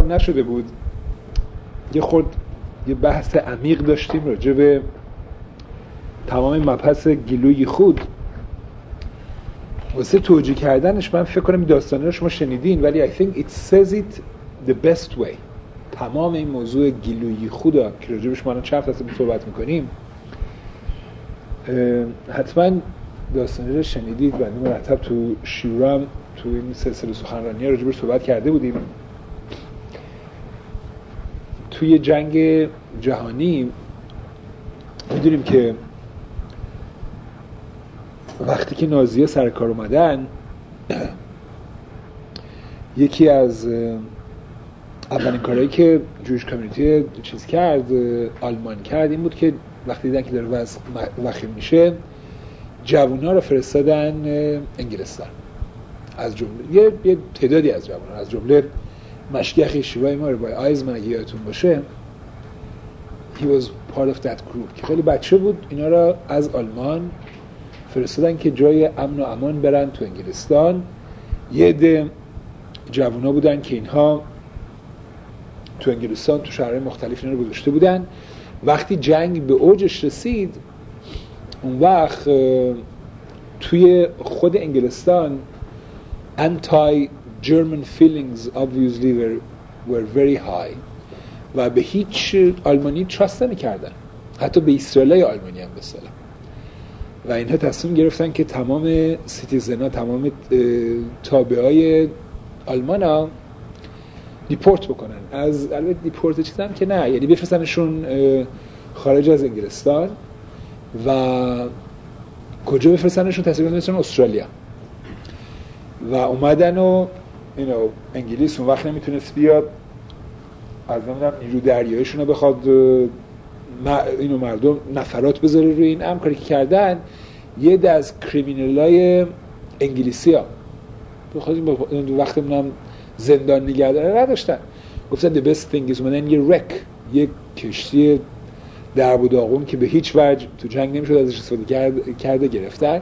نشده بود یه بحث عمیق داشتیم راجع به تمام مبحث گیلوی خود. واسه توجیه کردنش من فکر کنم داستانه رو شما شنیدین، ولی I think it says it the best way. تمام این موضوع گیلوی خودا که راجبش ما الان چند تا صحبت میکنیم حتما داستانه رو شنیدید و مرتب تو شیورام تو این سلسله سخنرانی راجبش صحبت کرده بودیم. توی جنگ جهانی میدونیم که وقتی که نازی‌ها سر کار اومدن، یکی از اولین کارهایی که جویش کامیونیتی چیز کرد، آلمان کرد، این بود که وقتی دیدن که داره وضع وخیم میشه جوونا رو فرستادن انگلستان. از جمله یه تعدادی از جوونا، از جمله مشگخ شیوای ما رو با آیزمن اگه یادتون باشه، he was part of that group که خیلی بچه بود، اینا رو از آلمان فرستادن که جای امن و امان برن تو انگلستان. یه عده جوونا بودن که اینها تو انگلستان تو شهرهای مختلف اینا رو گذاشته بودن. وقتی جنگ به اوجش رسید، اون وقت توی خود انگلستان anti-German feelings obviously were very high و به هیچ آلمانی تراست نمی‌کردن، حتی به اسرائیل آلمانی هم بسلا. و اینها تصمیم گرفتن که تمام سیتیزن‌ها، تمام تابعای آلمان ها دیپورت بکنن. از البته دیپورت چیزی هم که نه، یعنی بفرستنشون خارج از انگلستان. و کجا بفرستنشون؟ تصمیم گرفتن استرالیا. و اومدن و انگلیس اون وقت نمیتونست بیاد، از نمیدونم نیرو دریاییشون رو بخواد اینو مردم نفرات بذاره روی این کاری که کردن. یه ده از کریمینالای انگلیسی ها بخواستیم وقتی هم زندان نگهداری نداشتن، گفتن the best thing is اومدن یه کشتی درب و داغون که به هیچ وجه تو جنگ نمیشد ازش استفاده کرده گرفتن.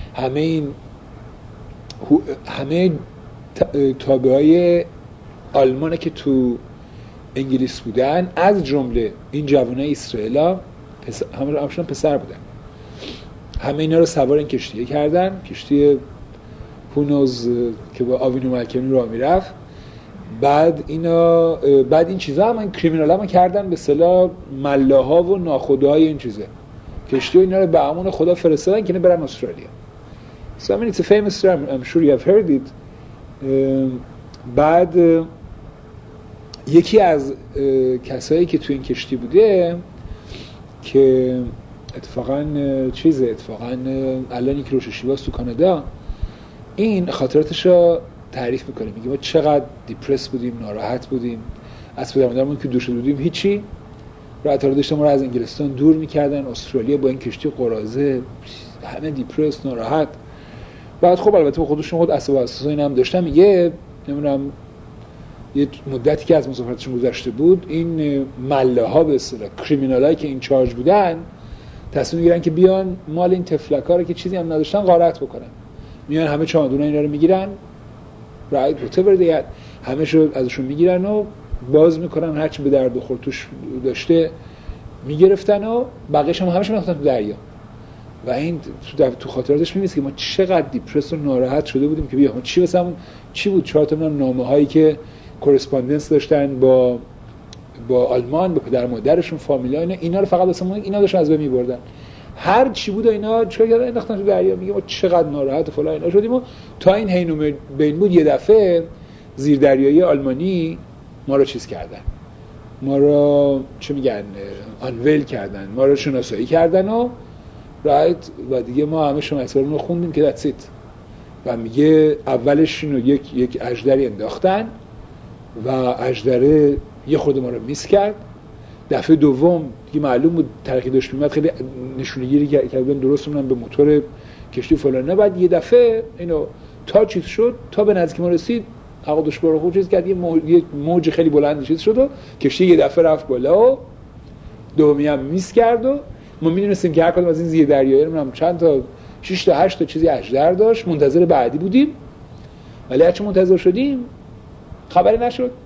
همه تابعای آلمانه که تو انگلیس بودن، از جمله این جوانای اسرائیلا، همشون پسر بودن، همه اینا رو سوار این کشتیه کردن، کشتی هونوز که با آوینو ملکنی راه میرفت. بعد این چیزا هم کریمینال هم کردن به اصطلاح ملاها و ناخداهای این چیزه، کشتی و اینا رو به امان خدا فرستادن که برن استرالیا. So I mean it's a famous story, I'm sure you have heard it. بعد یکی از کسایی که تو این کشتی بوده که اتفاقاً الان یک روششیواست تو کانادا، این خاطراتش رو تعریف میکنه، میگه ما چقدر دیپرس بودیم، ناراحت بودیم، از پدر مادرمون که دور شده بودیم هیچی، راحت رو داشتن ما رو از انگلستان دور میکردن استرالیا با این کشتی قراضه، همه دیپرس ناراحت. بعد خب البته خودشون خود عصب و حساسا این هم داشتن. میگه نمیدونم یه مدتی که از مسافرتشون گذشته بود، این مله ها به اصطلاح کریمینالایی که این چارج بودن تصمیم میگیرن که بیان مال این تفلکا رو که چیزی هم نداشتن غارت بکنن. میان همه چمدونا اینا رو میگیرن، رایت whatever they had، همه شو ازشون میگیرن و باز میکنن، هرچی به درد بخور توش داشته میگرفتن و بقیه‌اش هم همش میافتن تو دریا. و این تو خاطراتش می‌نویسه که ما چقدر دیپرس و ناراحت شده بودیم که بیا ما چی واسمون چی بود، 4 تا نامه‌هایی که کورسپاندنس داشتن با آلمان، با پدر مادرشون، فامیلا، اینا رو فقط واسمون اینا داشتن از بین می‌بردن. هر چی بود اینا چیکار کردن؟ انداختن تو دریا. میگه ما چقدر ناراحت و فلان اینا شدیم و تا این هینو بین بود یه دفعه زیردریایی آلمانی ما رو چیز کردن، ما رو چه میگن آنویل کردن، ما رو شناسایی کردن و رایت. و دیگه ما همه شما اسرارون رو خوندیم که that's it. و میگه اولش اینو یک اژدری انداختن و اژدره یه خود ما رو میس کرد. دفعه دوم دیگه معلوم بود ترقی داشت میمد، خیلی نشونگیری کردن درست اونم به موتور کشتی فلان. بعد یه دفعه اینو تا چیز شد، تا به نزدیک ما رسید عقدش بارو خود چیز کرد، یه موج خیلی بلند چیز شد و کشتی یه دفعه رفت بالا و دومی هم میس کرد. و ما میدونستیم که هر کدوم از این زیر دریایی رو چند تا 6 تا 8 تا چیزی اژدر داشت، منتظر بعدی بودیم. ولی هرچی منتظر شدیم خبری نشد.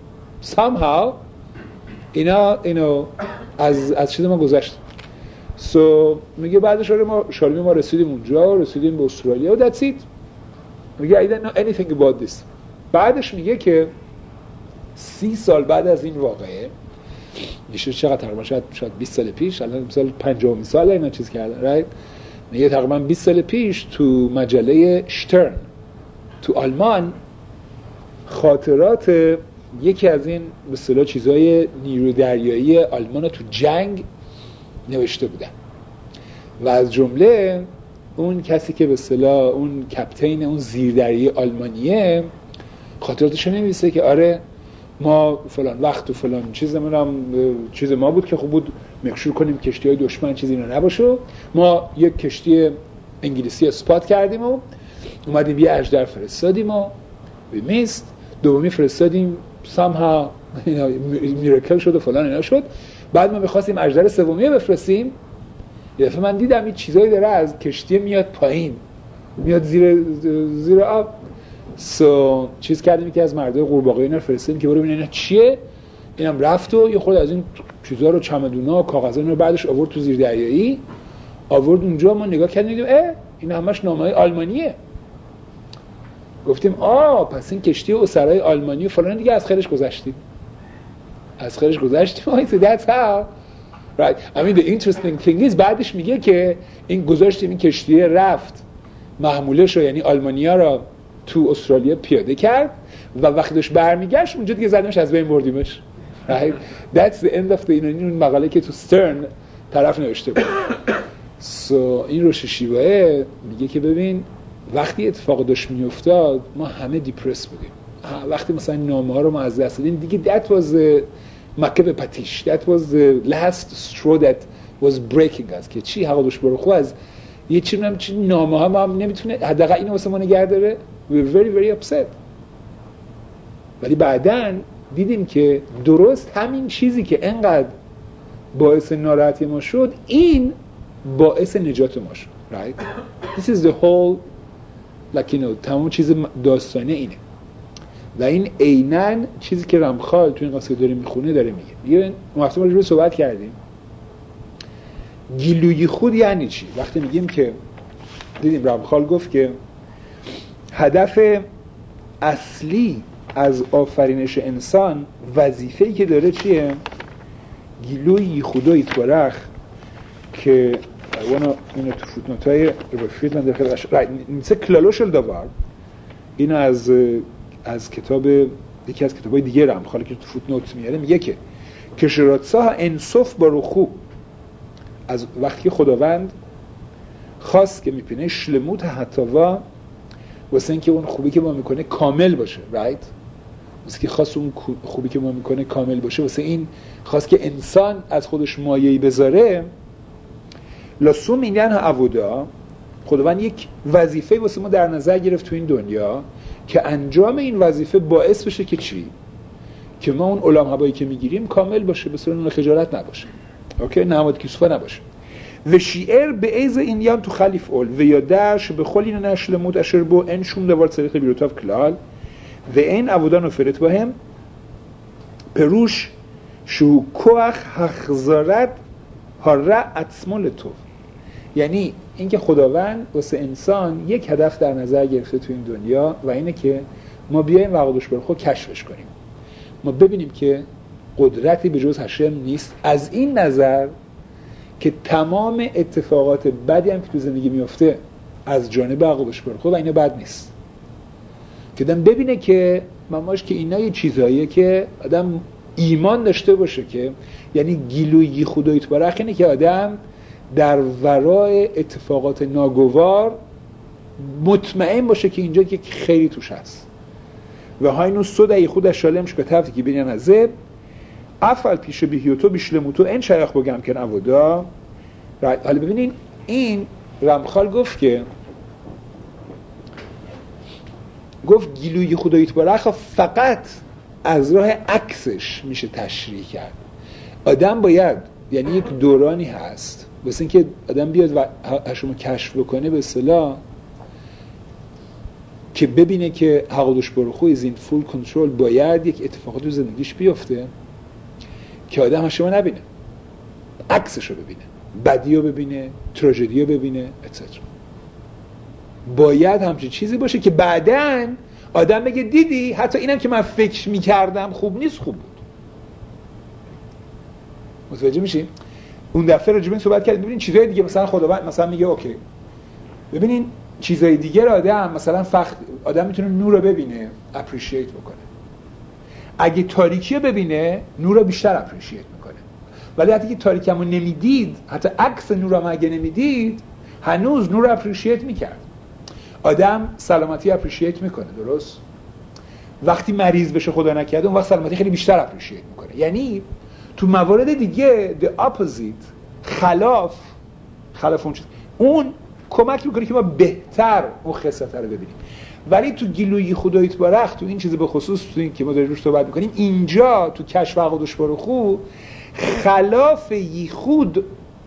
somehow اینا از چیز ما گذشت. میگه بعدش ما شالمی ما رسیدیم اونجا، رسیدیم به استرالیا و that's it. میگه I don't know anything about this. بعدش میگه که 30 سال بعد از این واقعه، میشه چقدر تقریبا شاید 20 سال پیش، الان مثلا 50 سال اینا چیز کردن، right؟ میگه تقریبا 20 سال پیش تو مجله شترن تو آلمان خاطرات یکی از این به اصطلاح چیزای نیرو دریایی آلمان تو جنگ نوشته بودن و از جمله اون کسی که به اصطلاح اون کپتین اون زیردریایی آلمانیه خاطراتش می‌نویسه که آره ما فلان وقت و فلان چیز چیز ما بود که خوب بود مکشور کنیم کشتی‌های دشمن چیزی اینا نباشه. ما یک کشتی انگلیسی اسپات کردیم و اومدیم یه اژدر فرستادیم و میست دومی فرستادیم somehow میراکل شد و فلان اینا شد. بعد ما می‌خواستیم اژدر سومی بفرستیم، یه دفعه من دیدم این چیزایی داره از کشتی میاد پایین، میاد زیر آب. چیز کردیم که از مردای قورباغه اینا فرستادیم که برو ببینن اینا چیه. اینم رفت و یه خورده از این چیزا رو چمدونا و کاغذا رو بعدش آورد تو زیر دریایی، آورد اونجا. ما نگاه کردیم دیدیم این همش نامه‌های آلمانیه. گفتیم پس این کشتی اسرای آلمانی و فلان دیگه از خیرش گذشتیم. So that's how right. I mean the interesting thing is بعدش میگه که این گذاشتیم این کشتی رفت محمولش رو یعنی آلمانیا رو تو استرالیا پیاده کرد و وقتی داشت برمیگشت اونجا دیگه زدیمش از بین بردیمش. Right? That's the end of the این مقاله که تو سترن طرف نوشته بود. این روش شیواه میگه که ببین وقتی اتفاق داشت میافتاد ما همه دیپرس بودیم. وقتی مثلا نامه ها رو ما از دست دادیم دیگه that was مکه به پتیش، that was the last straw that was breaking us که چی حقادش برو خو از یه چی نامه ها ما هم نمیتونه حداقل اینو واسه ما نگه داره. we were very very upset. ولی بعدن دیدیم که درست همین چیزی که انقدر باعث ناراحتی ما شد این باعث نجات ما شد. right? This is the whole like تمام چیز داستانه اینه و این عیناً چیزی که رمخال تو این قصه داره میخونه داره میگه. ما هفته رو صحبت کردیم گیلوی خود یعنی چی. وقتی میگیم که دیدیم رمخال گفت که هدف اصلی از آفرینش انسان وظیفه‌ای که داره چیه؟ گیلوی خدای تبارک که اینو تو فوتنوتای رفیق من داره نیست کلالوشل داور. اینو از کتاب یکی از کتابای دیگه رمخال که تو فوتنوت میاره میگه که کشراتسا انصاف با رخو از وقتی خداوند خواست که میپینه شلموت حتاوا واسه اینکه اون خوبی که ما میکنه کامل باشه right واسه که خواست اون خوبی که ما میکنه کامل باشه واسه این خواست که انسان از خودش مایه‌ای بذاره لاسوم میگن عبودا خداوند یک وظیفه واسه ما در نظر گرفت تو این دنیا که انجام این وظیفه باعث بشه که چی؟ که ما اون علام هوایی که میگیریم کامل باشه به صورت خجالت نباشه اوکی نماد کیسوفا نباشه و شیعر به ایز این یام تو خلیف اول و یادش به خلی نشل موت اشر بو این شوم دوار صریخ بیروتاف کلال و این عبودان و فرت با هم پروش شو کوخ حخزارت ها را اتسمال تو یعنی اینکه خداوند واسه انسان یک هدف در نظر گرفته تو این دنیا و اینه که ما بیایم وقودش بر خود کشفش کنیم ما ببینیم که قدرتی به جز هشم نیست از این نظر که تمام اتفاقات بدی هم که تو زندگی میفته از جانب عقوبش بر خود و اینا بد نیست که آدم ببینه که ماماش که اینا یه چیزاییه که آدم ایمان داشته باشه که یعنی گیلویی خدایت برخ اینه که آدم در ورای اتفاقات ناگوار مطمئن باشه که اینجا یک خیری توش هست و هاینو صدای خودش شالمش به تفتی که بینیم از زب افعل پیش بیهیوتو بیشلموتو این شایخ بگم که نبودا. حالا ببینین این رمخال گفت که گفت گیلوی خدایت برخ فقط از راه عکسش میشه تشریح کرد. آدم باید یعنی یک دورانی هست واسه اینکه آدم بیاد و هشمو کشف بکنه به اصطلاح که ببینه که حقودش برخو is in full control، باید یک اتفاقات تو زندگیش بیفته که آدم شما نبینه، عکسشو ببینه، بدیو ببینه، تراژدیو ببینه etc. باید همچین چیزی باشه که بعداً آدم بگه دیدی حتی اینم که من فکر میکردم خوب نیست خوب بود. متوجه میشین؟ اون دفعه راجع به این صحبت کردیم. ببینین چیزای دیگه مثلا خداوند مثلا میگه اوکی، ببینین چیزای دیگه رو آدم آدم میتونه نور رو ببینه، اپریشیت بکنه. اگه تاریکی رو ببینه، نور رو بیشتر اپریشیت میکنه. ولی حتی که تاریکی رو نمیدید، حتی عکس نور رو اگه نمیدید، هنوز نور رو اپریشیت میکرد. آدم سلامتی اپریشیت میکنه، درست؟ وقتی مریض بشه خدا نکرده، اون وقت سلامتی خیلی بیشتر اپریشیت میکنه. یعنی تو موارد دیگه the opposite، خلاف اون چیز، اون کمک میکنه که ما بهتر اون خصلت رو ببینیم. ولی تو گیلوی خدای یتبارک، تو این چیز به خصوص تو این که ما داریم روش صحبت میکنیم، اینجا تو کشف حقودش برخو خلاف یخود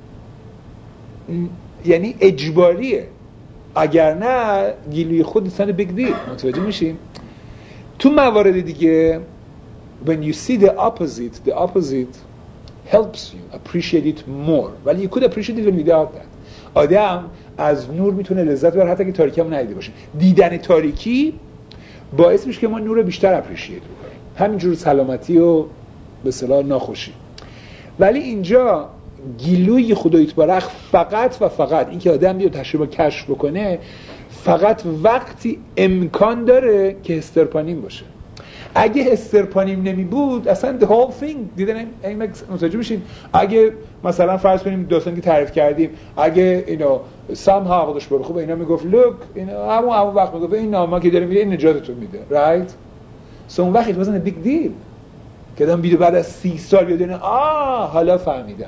یعنی اجباریه، اگر نه گیلوی خود it's not a big deal. متوجه میشیم؟ تو موارد دیگه when you see the opposite helps you appreciate it more. ولی you could appreciate it without that. آدم از نور میتونه لذت ببره حتی که تاریکی هم ندیده باشه. دیدن تاریکی باعث میشه که ما نور رو بیشتر اپریشیت بکنیم. همینجور سلامتی و به اصطلاح ناخوشی. ولی اینجا گیلوی خدای یتبارک فقط و فقط این که آدم بیاد تجربه کشف بکنه، فقط وقتی امکان داره که هسترپانیم باشه. اگه هسترپانیم نمی بود اصلا the whole thing دیدن متوجه میشین. اگه مثلا فرض کنیم داستانی که تعریف کردیم، اگه اینو سام حقودش برخو به اینا میگفت look اینو همون وقت میگفت این نامه که داره میده این نجاتتون میده، right؟ so اون وقت it wasn't a big deal که آدم بیاد بعد از 30 سال بیاد اینه حالا فهمیدم.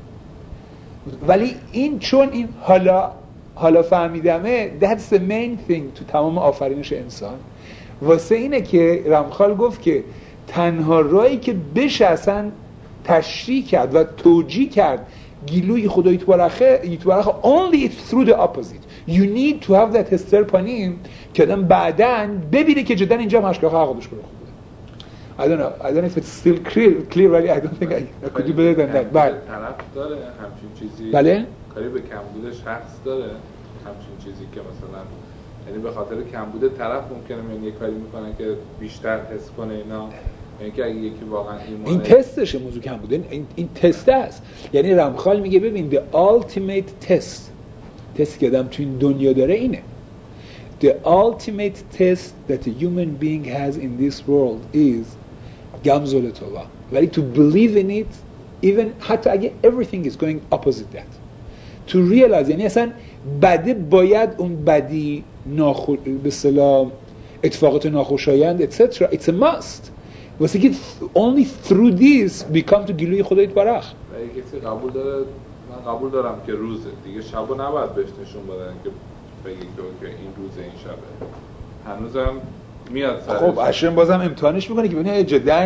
ولی این چون این حالا فهمیدمه that's the main thing تو تمام آفرینش انسان. واسه اینه که رمخال گفت که تنها راهی که بشه اصلا تشریح کرد و توجیه کرد گیلوی خدای یتبارک only it's through the opposite. You need to have that هسترپانیم که آدم بعداً ببینه که جدا اینجا مشکل حقودش برخورد. I don't know if it's still clear really. I don't think I could do better than that. بله. طرف داره همچین چیزی. بله. کاری به کمبودش حس داره همچین چیزی که مثلا یعنی به خاطر کمبود طرف ممکنه یه کاری میکنه که بیشتر حس کنه اینا. یعنی که اگه یکی واقعا این تستشه موضوع کمبوده، این تست است. یعنی رمخال میگه ببین the ultimate تستی که آدم تو این دنیا داره اینه. The ultimate test that a human being has in this world is gamzol tova. ولی to believe in it even حتی اگه everything is going opposite that. To realize یعنی اصلا بده باید اون بدی به اصطلاح اتفاقات ناخوشایند etc. It's a must. واسه که only through this become to گیلوی خدای یتبارک. اگه کسی قبول داره، من قبول دارم که روزه دیگه، شبو نباید بهش نشون بدن که بگی که این روزه این شبه. هنوزم میاد سرش. خب هاشم بازم امتحانش میکنه که ببینه جدا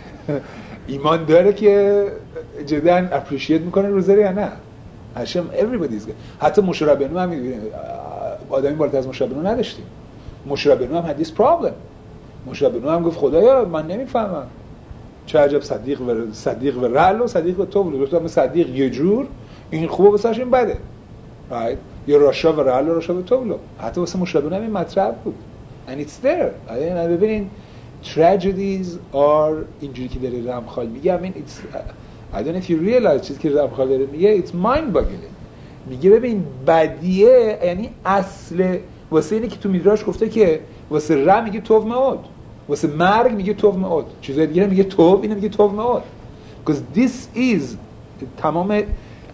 ایمان داره که جدا اپریشیت میکنه روزه یا نه. هاشم everybody's good. حتی مشربنو هم میبینه آدمی بالاتر از مشربنو نداشتیم. مشربنو هم had this problem. مشربنو هم گفت خدایا من نمیفهمم چه عجب صدیق و رعل و صدیق و طول. گفتم صدیق یه جور این خوبه واسهش این بده، right؟ یا راشا و رعل و راشا و طول. حتی واسه مشربنو هم این مطرح بود and it's there. ببینین tragedies are اینجوری که داره رمخال میگه. I mean it's I don't know if you realize چیزی که رمخال داره میگه it's mind boggling. میگه ببین بدیه یعنی اصل واسه اینه که تو میدراش گفته که واسه رم میگه توف معود، واسه مرگ میگه توف معود، چیزای دیگه میگه توف، اینو میگه توف معود. because this is تمام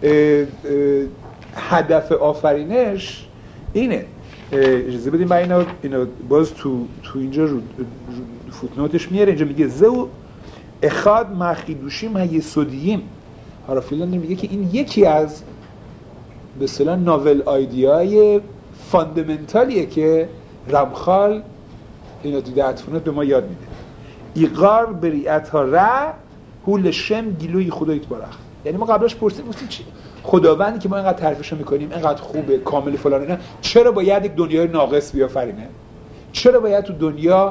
هدف آفرینش اینه. اجازه بدیم من اینو باز تو اینجا رو فوتنوتش میاره. اینجا میگه زو اخاد مخیدوشیم هیسودییم. هارافیلان میگه که این یکی از به اصطلاح ناول آیدیای فاندامنتالیه که رمخال اینو تو دعتفونت به ما یاد میده. ایقار بریعت ها ره هول شم گیلوی خدای یتبارک. یعنی ما قبلش پرسیدیم چی خداوندی که ما اینقدر تعریفش میکنیم اینقدر خوبه کامل فلان اینا، چرا باید یک دنیای ناقص بیافرینه؟ چرا باید تو دنیا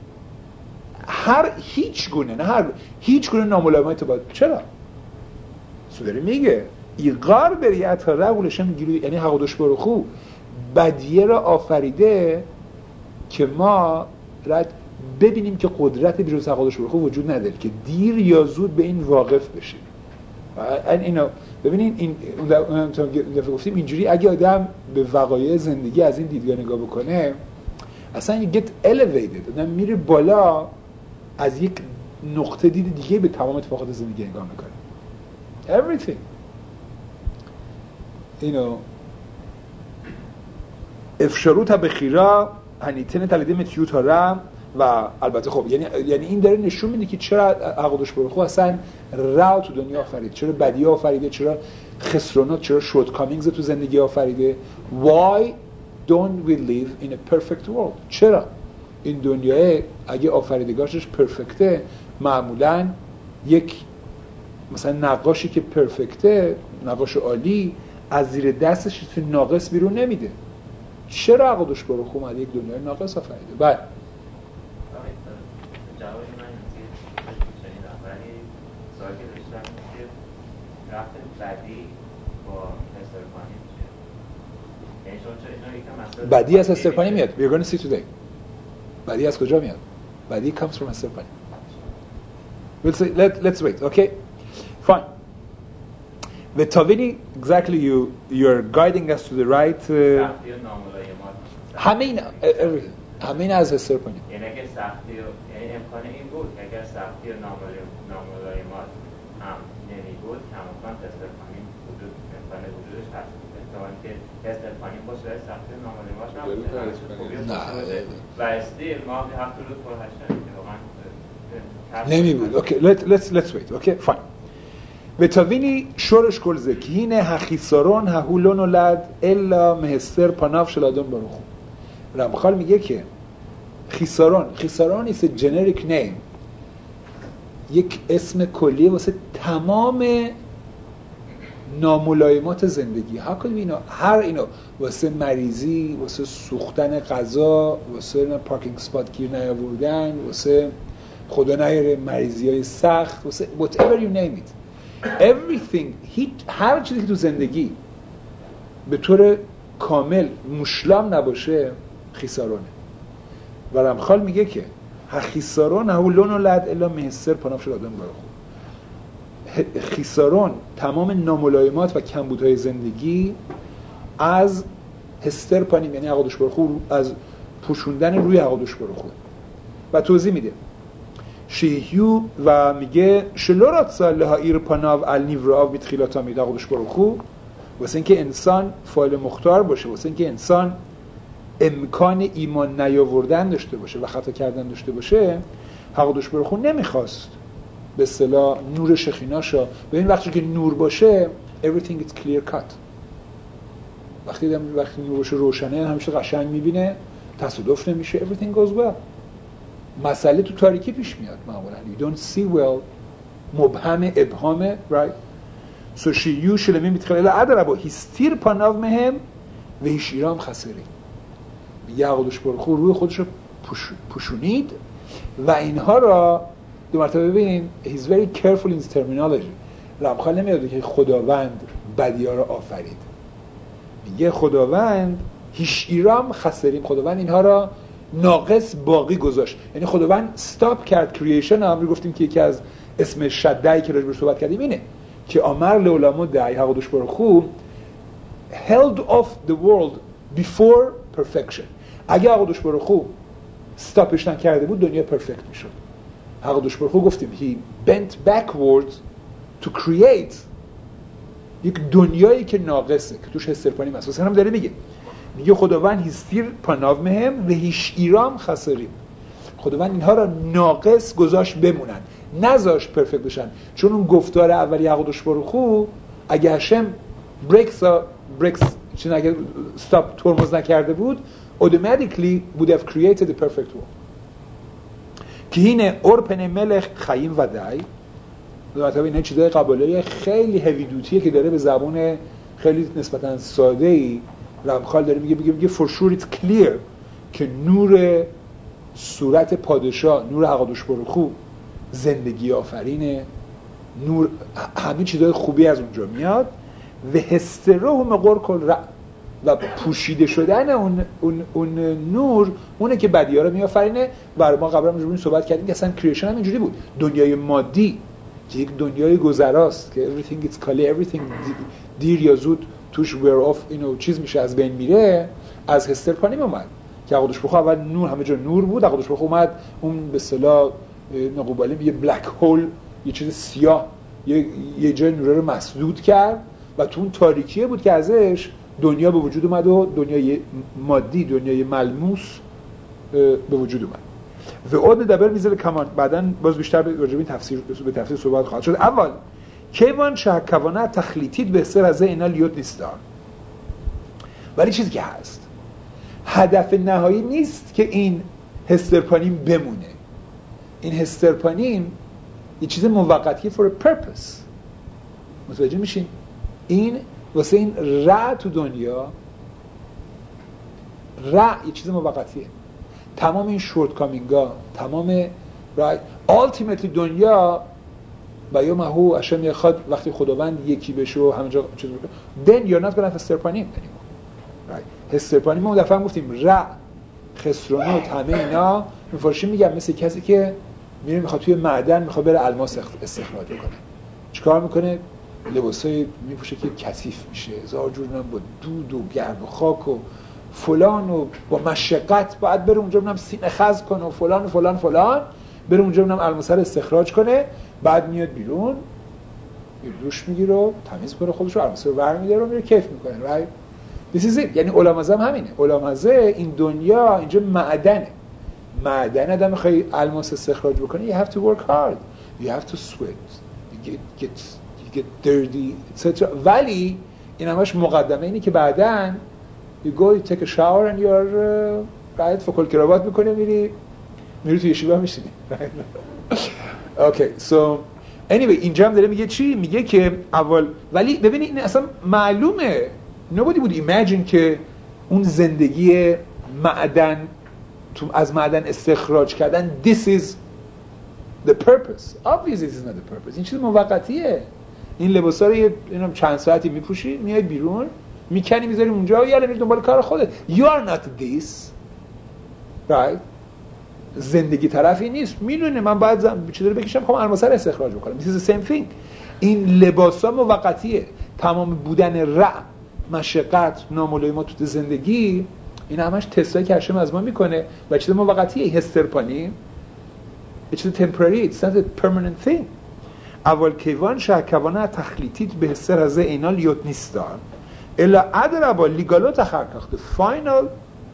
هیچ گونه ناملایمات باید؟ چرا؟ سوداری میگه ایقار بریت ها رغولشم میگیری، یعنی حقودش برخو بدیه را آفریده که ما ببینیم که قدرت بیروز حقودش برخو وجود نداره که دیر یا زود به این واقف بشیم. اینو ببینین، این اون دفعه گفتیم اینجوری اگه آدم به وقایع زندگی از این دیدگاه نگاه بکنه اصلا you get elevated، آدم میره بالا، از یک نقطه دید دیگه به تمام اتفاقات زندگی نگاه میکنه. everything افشاروت بخیرا هنیتن تلیده متیوت هارم. و البته خب یعنی این داره نشون میده که چرا حقودش برخو اصلا راه تو دنیا آفرید، چرا بدی آفریده، چرا خسرانات، چرا شورتکامینگز تو زندگی آفریده. Why don't we live in a perfect world؟ چرا این دنیای اگه آفریدگارش پرفکته معمولا یک مثلا نقاشی که پرفکته، نقاش عالی، از زیر دستش چیزی ناقص بیرون نمیده. چرا حقودش برخو اومده یک دنیای ناقص آفریده؟ بله جواب من شنیدم، ولی سوالی که داشتم که رفت بدی با استرپانی میشه، یعنی شما چرا اینا بدی از استرپانی میاد. we're going to see today. بدی از کجا میاد؟ بدی comes from استرپانی. we'll see. let's wait. okay fine. و تاوینی exactly you're guiding us to the right. همین از استرپانی. یعنی اگه سختی امکان این بود که اگر سختی و ناملایمات هم نمی بود کماکان استرپانی امکان وجودش هست. احتمال که استرپانی باشه و سختی و ناملایمات نبود و استیل ما have to look for Hashem که واقعا نمی بود. okay let's wait. okay fine. و تاوینی شورش کلزه که اینه هخیسارون ههولون ولد الا مهستر پناف شلادون برخو. رمخال میگه که خیسارون is a generic name، یک اسم کلی واسه تمام ناملایمات زندگی. هر واسه مریضی، واسه سوختن غذا، واسه پارکینگ سپات گیر نیاوردن، واسه خدا نیاره مریضی‌های سخت، واسه whatever you name it everything، هر چیزی که تو زندگی به طور کامل مشلم نباشه خیسارونه. و رمخال میگه که خیسارون هولون ولد الا مهستر پناف شد آدم برخو. خیسارون تمام ناملایمات و کمبودهای زندگی از هستر پانیم، یعنی حقودش برخو، از پوشوندن روی حقودش برخو. و توضیح میده شیهیو و میگه شلورات سالها ایر پناو النیوراو بیتخیلاتا میده حقودش برخو، واسه اینکه انسان فاعل مختار باشه، واسه اینکه انسان امکان ایمان نیاوردن داشته باشه و خطا کردن داشته باشه، حقودش برخو نمیخواست به اصطلاح نور شخیناشا. ببین وقتی که نور باشه everything is clear cut. وقتی نور باشه روشنه، همیشه قشنگ میبینه، تصادف نمیشه، everything goes well. مسئله تو تاریکی پیش میاد معمولا. you don't see well، مبهم، ابهامه، right. so she usually میتخیل ادرا با هیستیر پاناو مهم و هیشیرام خسری. میگه حقودش برخو روی خودش رو پوشونید و اینها را دو مرتبه ببینین. he's very careful in his terminology. رمخال نمیاد که خداوند بدی‌ها را آفرید، میگه خداوند هیشیرام خسریم، خداوند اینها را ناقص باقی گذاشت. یعنی خداوند استاپ کرد کریشن. هم گفتیم که یکی از اسم شده‌ای که راجعش صحبت کردیم اینه که امر لعلمو دعی حقودش برخو held off the world before perfection. اگه حقودش برخو استاپش نکرده بود دنیا پرفکت میشد. حقودش برخو گفتیم he bent backwards to create یک دنیایی که ناقصه، که توش هسترپانی مسئله هم داره میگه خداوند هیستیر پناو مهم و هیش ایرام خسریم. خداوند اینها را ناقص گذاشت بمونن، نذاشت پرفکت بشن. چون اون گفتار اولی حقودش برخو اگه هشم بریکس چون اگه استاپ ترمز نکرده بود automatically would have created a perfect world. که اینه اورپن ملخ خیم و دعی. مثلا این چیزای قباله خیلی هوی دوتیه که داره به زبان خیلی نسبتا ساده‌ای رمخال داره میگه for sure it's clear که نور صورت پادشاه، نور حقادوش برخو زندگی آفرینه، نور همه چیزای خوبی از اونجا میاد و هسترو مقر کل و پوشیده شدن اون نور اونه که بدی‌ها رو میآفرینه. و ما قبلا راجع به این صحبت کردیم که اصلا کریشن هم اینجوری بود. دنیای مادی که یک دنیای گذراست که everything is کاله، everything دیر یا زود توش wear off چیز میشه، از بین میره، از هسترپانیم اومد که حقادوش برخو اول نور همه جا نور بود. حقادوش برخو اومد اون به اصطلاح نقوباله یه بلک هول، یه چیز سیاه، یه جای نور رو مسدود کرد و تو اون تاریکیه بود که ازش دنیا به وجود اومد و دنیای مادی، دنیای ملموس به وجود اومد. و اون دبر میذاره کمان بعداً باز بیشتر راجع به تفسیر صحبت خواهد شد. اول کیوان شکوانه تخلیطیت به سر از اینا لیوت نیستار، ولی چیزی که هست هدف نهایی نیست که این هسترپانیم بمونه. این هسترپانیم یه چیز موقتیه for a purpose. متوجه میشین؟ این واسه این رع تو دنیا، رع یه چیز موقتیه. تمام این شورتکامینگا، تمام ultimately دنیا و یا مهو اشم میخواد وقتی خداوند یکی بشه و همه جا چیز بکنه then you're not gonna have هسترپانیم anymore. هسترپانیم ما دفعه گفتیم رع، خسرونوت، همه اینا مفارشی میگم مثل کسی که میره میخواد توی معدن میخواد بره الماس استخراج کنه. چیکار میکنه؟ لباسای میپوشه که کثیف میشه، هزار جور با دود و گرد و خاک و فلان و با مشقت باید بره اونجا ببینم سینه خز کنه و فلان و فلان فلان، بره اونجا ببینم الماس رو استخراج کنه، بعد میاد بیرون یه دوش میگیره و تمیز کنه خودش رو، الماس رو برمی‌داره و میره کیف میکنه. right this is it. یعنی علامزه هم همینه. علامزه این دنیا اینجا معدن آدم میخوای الماس استخراج بکنی you have to work hard, you have to sweat, you get dirty etc. ولی این همش مقدمه اینه که بعدن you go you take a shower and you're بعد فکل کراوات میکنی میری توی یشیبه میشینی. okay so anyway اینجا هم داره میگه چی؟ میگه که اول ولی ببینید این اصلا معلومه nobody would imagine که اون زندگی معدن از معدن استخراج کردن this is the purpose. obviously this is not the purpose. این چیز موقتیه. این لباسا رو چند ساعتی میپوشی، میای بیرون، میکنی میذاری اونجا و یالا میری دنبال کار خودت. you are not this right. زندگی طرفی نیست. میدونه من باید چه داره بکشم، خب الماس رو استخراج بکنم. this is the same thing. این لباسا موقتیه. تمام بودن رع، مشقت، ناملایمات تو زندگی این همش تستایی که هشم از ما میکنه و چیز موقتیه. هسترپانی چیز temporary, it's not a permanent thing. اول کیوان شکوانه تخلیطیت به سر از اینا لیوت نیستان الا ادربا لیگالو تخرکخت. the final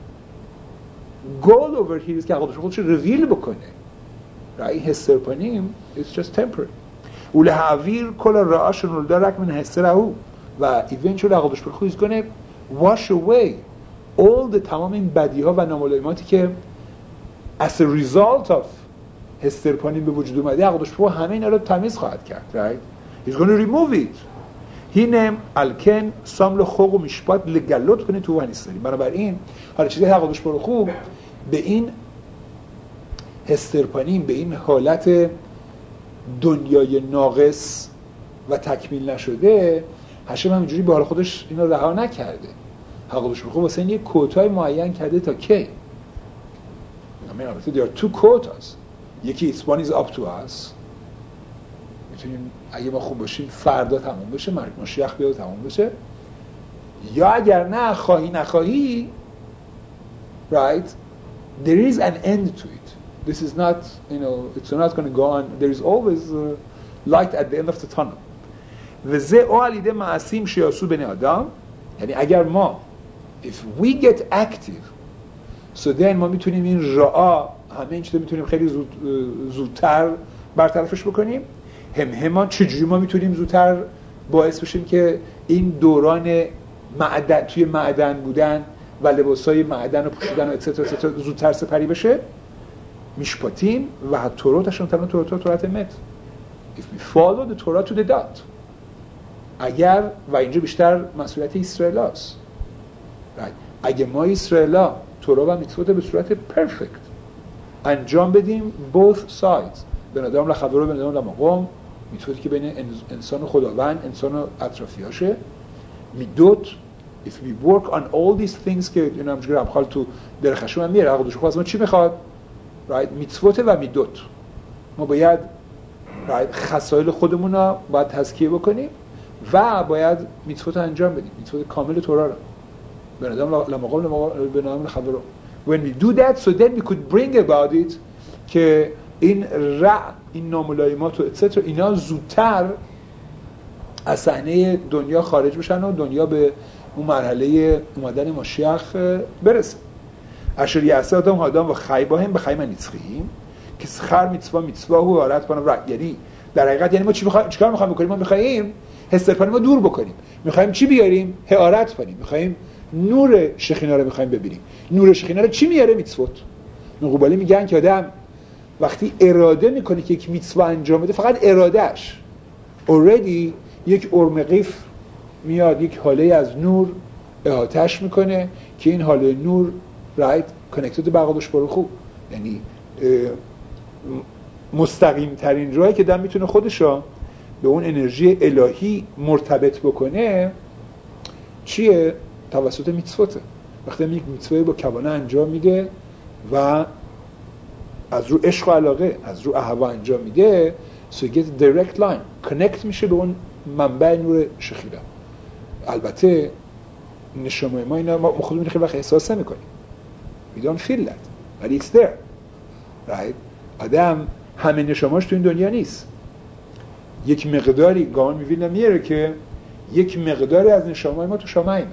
goal over here is که خودش ریویل بکنه. این هسترپانیم it's just temporary. اوله هاویر کل رعاش نولدارک من هسترهو و eventually خودش برخوز کنه wash away all the تمام این بدیها و ناملایماتی که as a result of هسترپانیم به وجود اومده. خودش برخو همه اینا رو تمیز خواهد کرد. right? He's going to remove it. هینم الکن سامل خوق و میشپات لگلوت کنه تو ونیستاری. بنابراین حالا چیزی حقادش برخو به این هسترپانیم، به این حالت دنیای ناقص و تکمیل نشده هشم همینجوری به حال خودش اینا رها نکرده. حقادش برخو واسه این یک کوتای معین کرده تا کی. there are two quotas. یکی it's one is up to us. میتونیم اگه ما خوب باشیم فردا تموم بشه، مرگ مشیخ بیاد تموم بشه، یا اگر نه خواهی نخواهی right there is an end to it. this is not it's not going to go on. there is always light at the end of the tunnel. و زه اولیده معصیم شیاسو بنی آدم، یعنی اگر ما if we get active so then ما میتونیم این رعا همه این چیزا میتونیم خیلی زودتر برطرفش بکنیم. همه چجوری ما میتونیم زودتر باعث بشیم که این دوران معدن توی معدن بودن و لباسای معدن رو پوشیدن و اتسترا زودتر سپری بشه؟ میشپاتیم و توروتشون تمام تورات مت. if we follow the Torah to the dot. اگر و اینجا بیشتر مسئولیت اسرائیل هست. اگه ما اسرائیل تورا و میتوت به صورت پرفکت انجام بدیم both sides. به نظام لخبره به نظام لمقام، میتوتی که بین انسان و خداوند، انسان و اطرافیاشه. میدوت if we work on all these things که اینا همجوری رمخال تو درخشون هم میره عقدش خواست ما چی میخواد؟ right؟ میتوت و میدوت ما باید right؟ خصایل خودمون رو باید تزکیه بکنیم و باید میتوت انجام بدیم، میتوت کامل تورا رو به نظام لمقام به نظام لخبره. when we do that so then we could bring about it که این این ناملایمات و اتستر اینا زودتر از صحنه دنیا خارج بشن و دنیا به اون مرحله اومدن ماشیخ برسه. اشر یعصه آدم و خیباهم به خیمه نیچخیم که خر میتوا و عارت کنم یعنی در حقیقت یعنی ما چیکار میخوایم بکنیم؟ ما میخوایم هسترپانی ما دور بکنیم، میخوایم چی بیاریم؟ حرارت کنیم، میخوایم نور شخینا رو میخوایم ببینیم. نور شخینا رو چی میاره؟ میتوت. نقوبالی میگن که آدم وقتی اراده میکنه که یک میتوا انجام بده، فقط ارادهش already یک ارمقیف میاد، یک حاله از نور احاطه‌اش میکنه که این حاله نور رایت کانکتد به قدوش برو خوب، یعنی مستقیم ترین راهی که دم میتونه خودشو به اون انرژی الهی مرتبط بکنه چیه؟ توسط میتسوته. وقتی یک میتسوی با کوانه انجام میده و از رو عشق و علاقه، از رو احوا انجام میده، so you get a direct line connect میشه به اون منبع نور شخیره. البته نشمای ما اینا ما خودمون خیلی وقت احساس نمی‌کنیم. we don't feel that but it's there right. آدم همه نشماش تو این دنیا نیست. یک مقداری گاون می‌بینه میاره که یک مقداری از نشمای ما تو شمایمه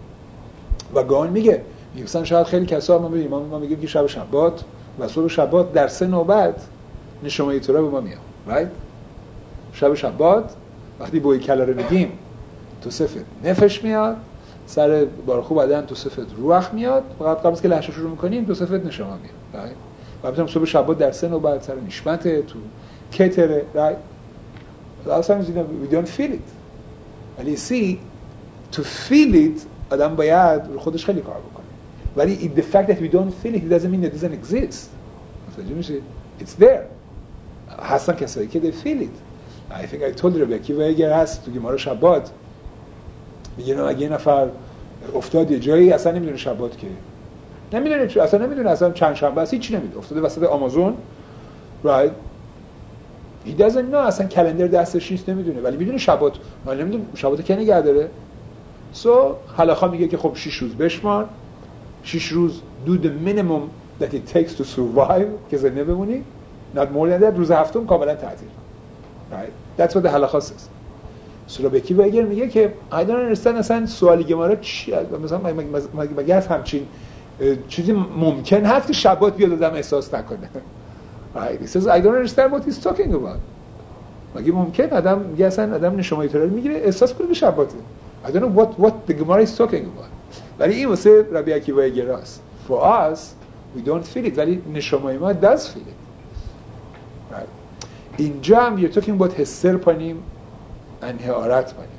و گاون میگه مثلا شاید خیلی کسا ما می‌بینیم ما میگیم که شب شبات و صبح شبات در 3 نوبت نشمای تورا به ما میاد right. شب شبات وقتی بوی کلا رو میگیم تو صفت نفش میاد، سر بار خوب بدن تو صفت روح میاد، فقط قبل از که لحظه شروع میکنیم تو صفت نشما میاد right. و مثلا صبح شبات در 3 نوبت سر نشمته تو کتره right. اصلا we don't feel it ولی see to feel it آدم باید رو خودش خیلی کار بکنه. ولی the fact that we don't feel it doesn't mean it doesn't exist. متوجه میشی؟ It's there. هستن کسایی که they feel it. I think I told Rebecca و اگر هست تو گمارا شبات میگه اگه یه نفر افتاد یه جایی اصلا نمیدونه شبات که نمیدونه چه اصلا نمیدونه اصلا چند شنبه است هیچی نمیدونه افتاده وسط آمازون right he doesn't know اصلا کلندر دستش نیست نمیدونه ولی میدونه شبات ولی نمیدونه شبات کی نگه داره. so حلاخا میگه که خب 6 روز بشمار 6 روز do the minimum that it takes to survive که زنده بمونی not more than that. روز هفتم کاملا تعطیل right that's what the halakha says. سورابکی و اگر میگه که I don't understand اصلا سوالی گمارا چی مثلا مگه از همچین چیزی ممکن هست که شبات بیاد آدم احساس نکنه right. he says I don't understand what he's talking about. مگه ممکن آدم میگه اصلا آدم نشمای تورا میگیره احساس کنه به شباته. I don't know what the Gemara is talking about. ولی این واسه ربی عکیبا گراست. For us we don't feel it ولی نشمای ما does feel it right. اینجا هم you're talking about هستر پانیم انحارت پانیم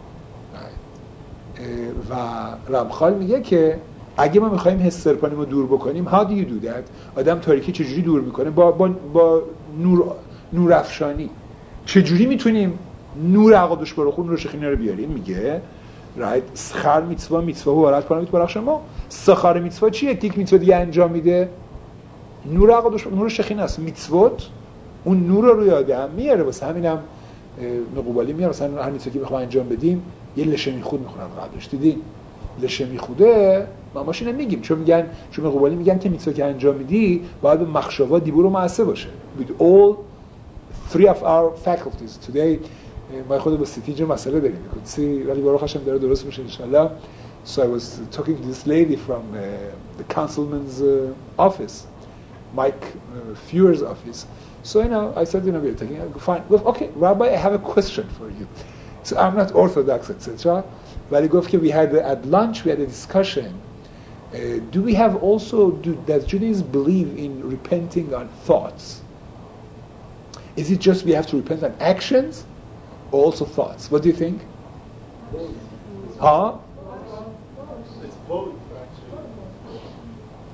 و رمخال میگه که اگه ما میخواییم هستر پانیم رو دور بکنیم how do you do that؟ آدم تاریکی چجوری دور میکنه؟ با نور افشانی. چجوری میتونیم نور عقادش برو خون نور شخینه رو بیاریم؟ میگه right سخر میتوا و عارت پانیم برای شما. سخر میتوا چیه؟ یک میتوا دیگه انجام میده نور عقادش نور شخینه است. میتوات اون نور رو روی آدم میاره. واسه همینم نقوبالی میاره مثلا هر میتوا که بخوام انجام بدیم یه لشه میخود میخونن قبلش دیدین لشه میخوده ما ماشین میگیم چون نقوبالی میگن که میتوا که انجام میدی باید به مخشوا دیبو رو معسه باشه with all 3 of our faculties today. ما خود با سیتیج مسئله داریم میکنیم ولی برای خشم داره درست میشه انشالله. So I was talking to this lady from the councilman's office Mike Fuhr's office. So I said we're taking fine. Okay, Rabbi, I have a question for you. So I'm not Orthodox, etc. But we had at lunch we had a discussion. Do we have also does Judaism believe in repenting on thoughts? Is it just we have to repent on actions, or also thoughts? What do you think? Huh? It's both, actually.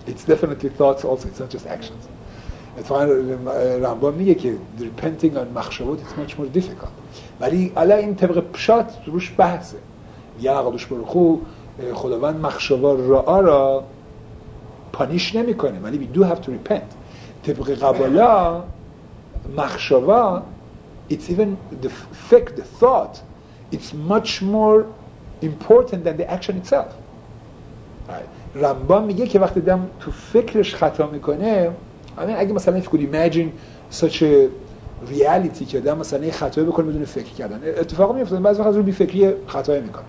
It's definitely thoughts also, it's not just actions. اتفاقا رمبان میگه که repenting on مخشوات it's much more difficult. ولی علی این طبق پشات روش بحثه. یه قدوش برخو خداوند مخشوا را پانیش نمیکنه ولی we do have to repent. طبق قبالا مخشوا it's even the fiqh, the thought, it's much more important than the action itself. رمبان میگه که وقتی دم تو فکرش خطا میکنه، اگه مثلا if you could imagine such a reality که دم مثلا یه خطایی بکنه بدون فکر کردن، اتفاقا میفته بعضی وقتا رو بی فکری خطایی میکنه.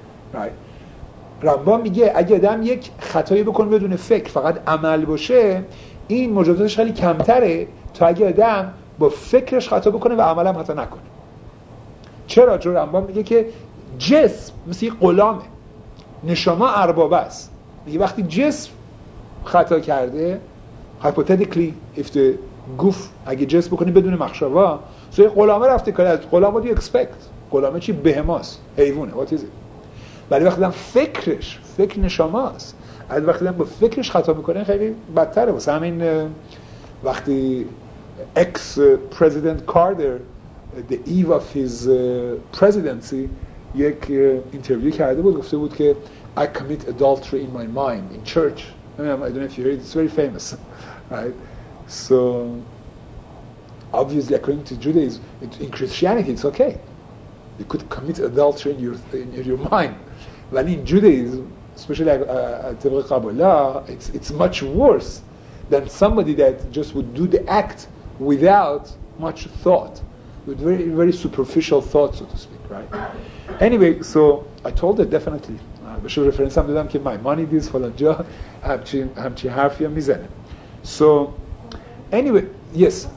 رمبان میگه اگه آدم یک خطایی بکنه بدون فکر فقط عمل باشه، این مجازاتش خیلی کمتره تا اگه آدم با فکرش خطا بکنه و عمل هم خطا نکنه. چرا؟ چون رمبان میگه که جسم مثل یک غلامه، نشما اربابه است. میگه وقتی جسم خطا کرده، hypothetically if the گوف اگه جسم بکنه بدون مخشوا، so یک غلامه رفته کار از غلام what do you expect؟ غلامه چی؟ بهماست، حیوانه، what is it؟ ولی وقتی فکر نشماست، از وقتی با فکرش خطا میکنه خیلی بدتره. واسه همین وقتی ex president Carter the eve of his presidency یک اینترویو کرده بود، گفته بود که I commit adultery in my mind in church. I don't know if you heard it, it's very famous, right? So obviously according to Judaism, in Christianity it's okay. You could commit adultery in your mind. But in Judaism, especially at Kabbalah, it's much worse than somebody that just would do the act without much thought, with very, very superficial thought, so to speak, right? Anyway, so I told her definitely, بشه رفرنس هم دادم که my money is فلان جا همچین حرفی هم میزنه. So, anyway, yes?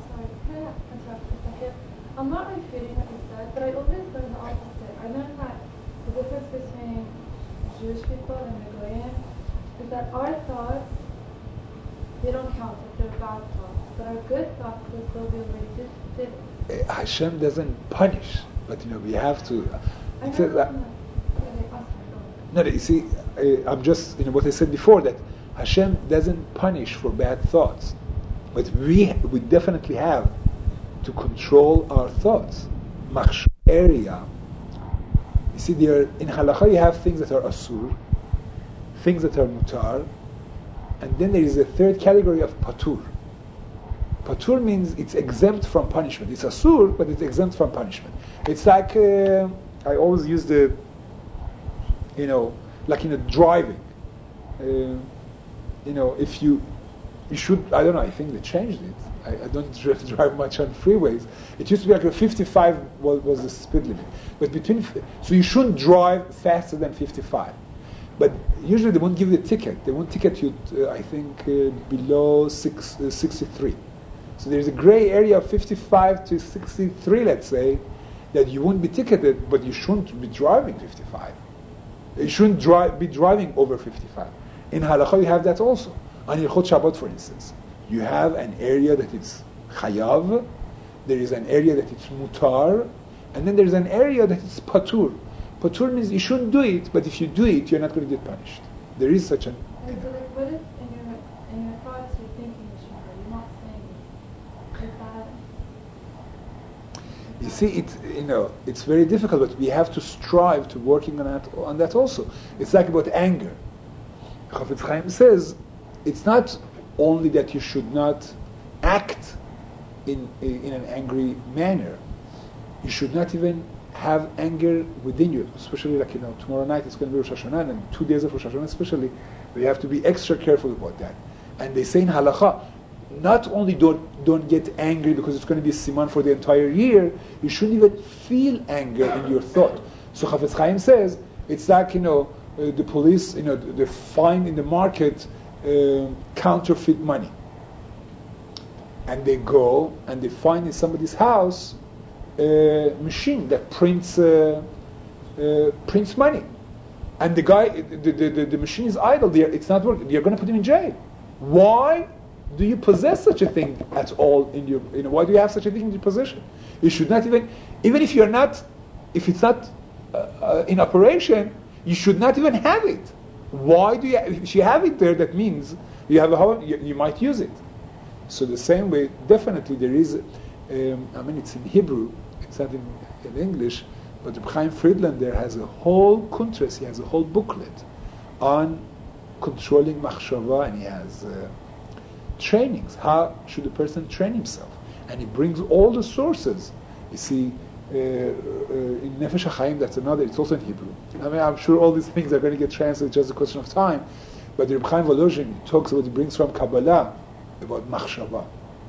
I'm not refuting what you said, but I always learn the opposite. I learned that the difference between Jewish people and the Goyim is that our thoughts, they don't count if they're bad thoughts, but our good thoughts will still be related. Hashem doesn't punish, but we have to. It says that. No, you see, I'm just what I said before, that Hashem doesn't punish for bad thoughts, but we definitely have to control our thoughts. Makhsh area. You see, in halakha you have things that are asur, things that are mutar, and then there is a third category of patur. Patur means it's exempt from punishment. It's asur, but it's exempt from punishment. It's like I always use the, like in a driving. If you should, I don't know, I think they changed it. I don't drive much on freeways. It used to be like a 55 was the speed limit. But so you shouldn't drive faster than 55. But usually they won't give you a ticket. They won't ticket you, I think, below 63. So there's a gray area of 55 to 63, let's say, that you won't be ticketed, but you shouldn't be driving 55. You shouldn't be driving over 55. In halakha you have that also. On Hilchot Shabbat, for instance, you have an area that it's chayav, there is an area that it's mutar, and then there's an area that it's patur. Patur means you shouldn't do it, but if you do it, you're not going to get punished. There is such an... And so what if in your thoughts you're thinking Shema, you're not saying it? Is that... You see, it's very difficult, but we have to strive to working on that also. It's like about anger. Chafetz Chaim says, it's not only that you should not act in an angry manner. You should not even have anger within you, especially like tomorrow night it's going to be Rosh Hashanah, and 2 days of Rosh Hashanah especially, we have to be extra careful about that. And they say in halakha, not only don't get angry because it's going to be a siman for the entire year, you shouldn't even feel anger in your thought. So Chafetz Chaim says it's like the police they find in the market counterfeit money, and they go and they find in somebody's house a machine that prints money, and the guy the machine is idle there, it's not working. You're going to put him in jail. Why do you possess such a thing at all in your why do you have such a thing in your possession? You should not even if it's not in operation, you should not even have it. why do you, if you have it there, that means you have you might use it. So the same way, definitely there is, I mean, it's in Hebrew, it's not in English, but Reb Chaim Friedland there has a whole kuntras, he has a whole booklet on controlling machshava, and he has trainings. How should a person train himself? And he brings all the sources. You see, in Nefesh HaChaim, that's another, it's also in Hebrew. I mean, I'm sure all these things are going to get translated, just a question of time. But Reb Chaim Volozhin talks about, he brings from Kabbalah about machshava.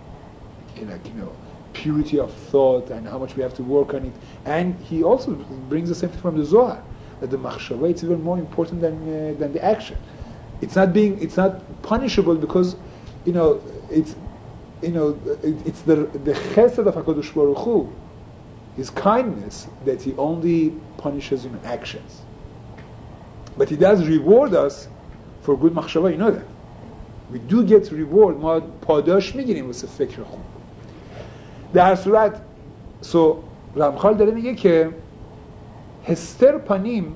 Purity of thought and how much we have to work on it. And he also brings the same thing from the Zohar, that the machshava is even more important than the action. It's not punishable because, it's the chesed of HaKadosh Baruch Hu, his kindness, that he only punishes in actions. But he does reward us for good machshava, you know that. We do get reward, ما پاداش میگیریم واسه فکر خوب. در صورت رمخال داره میگه که هستر پانیم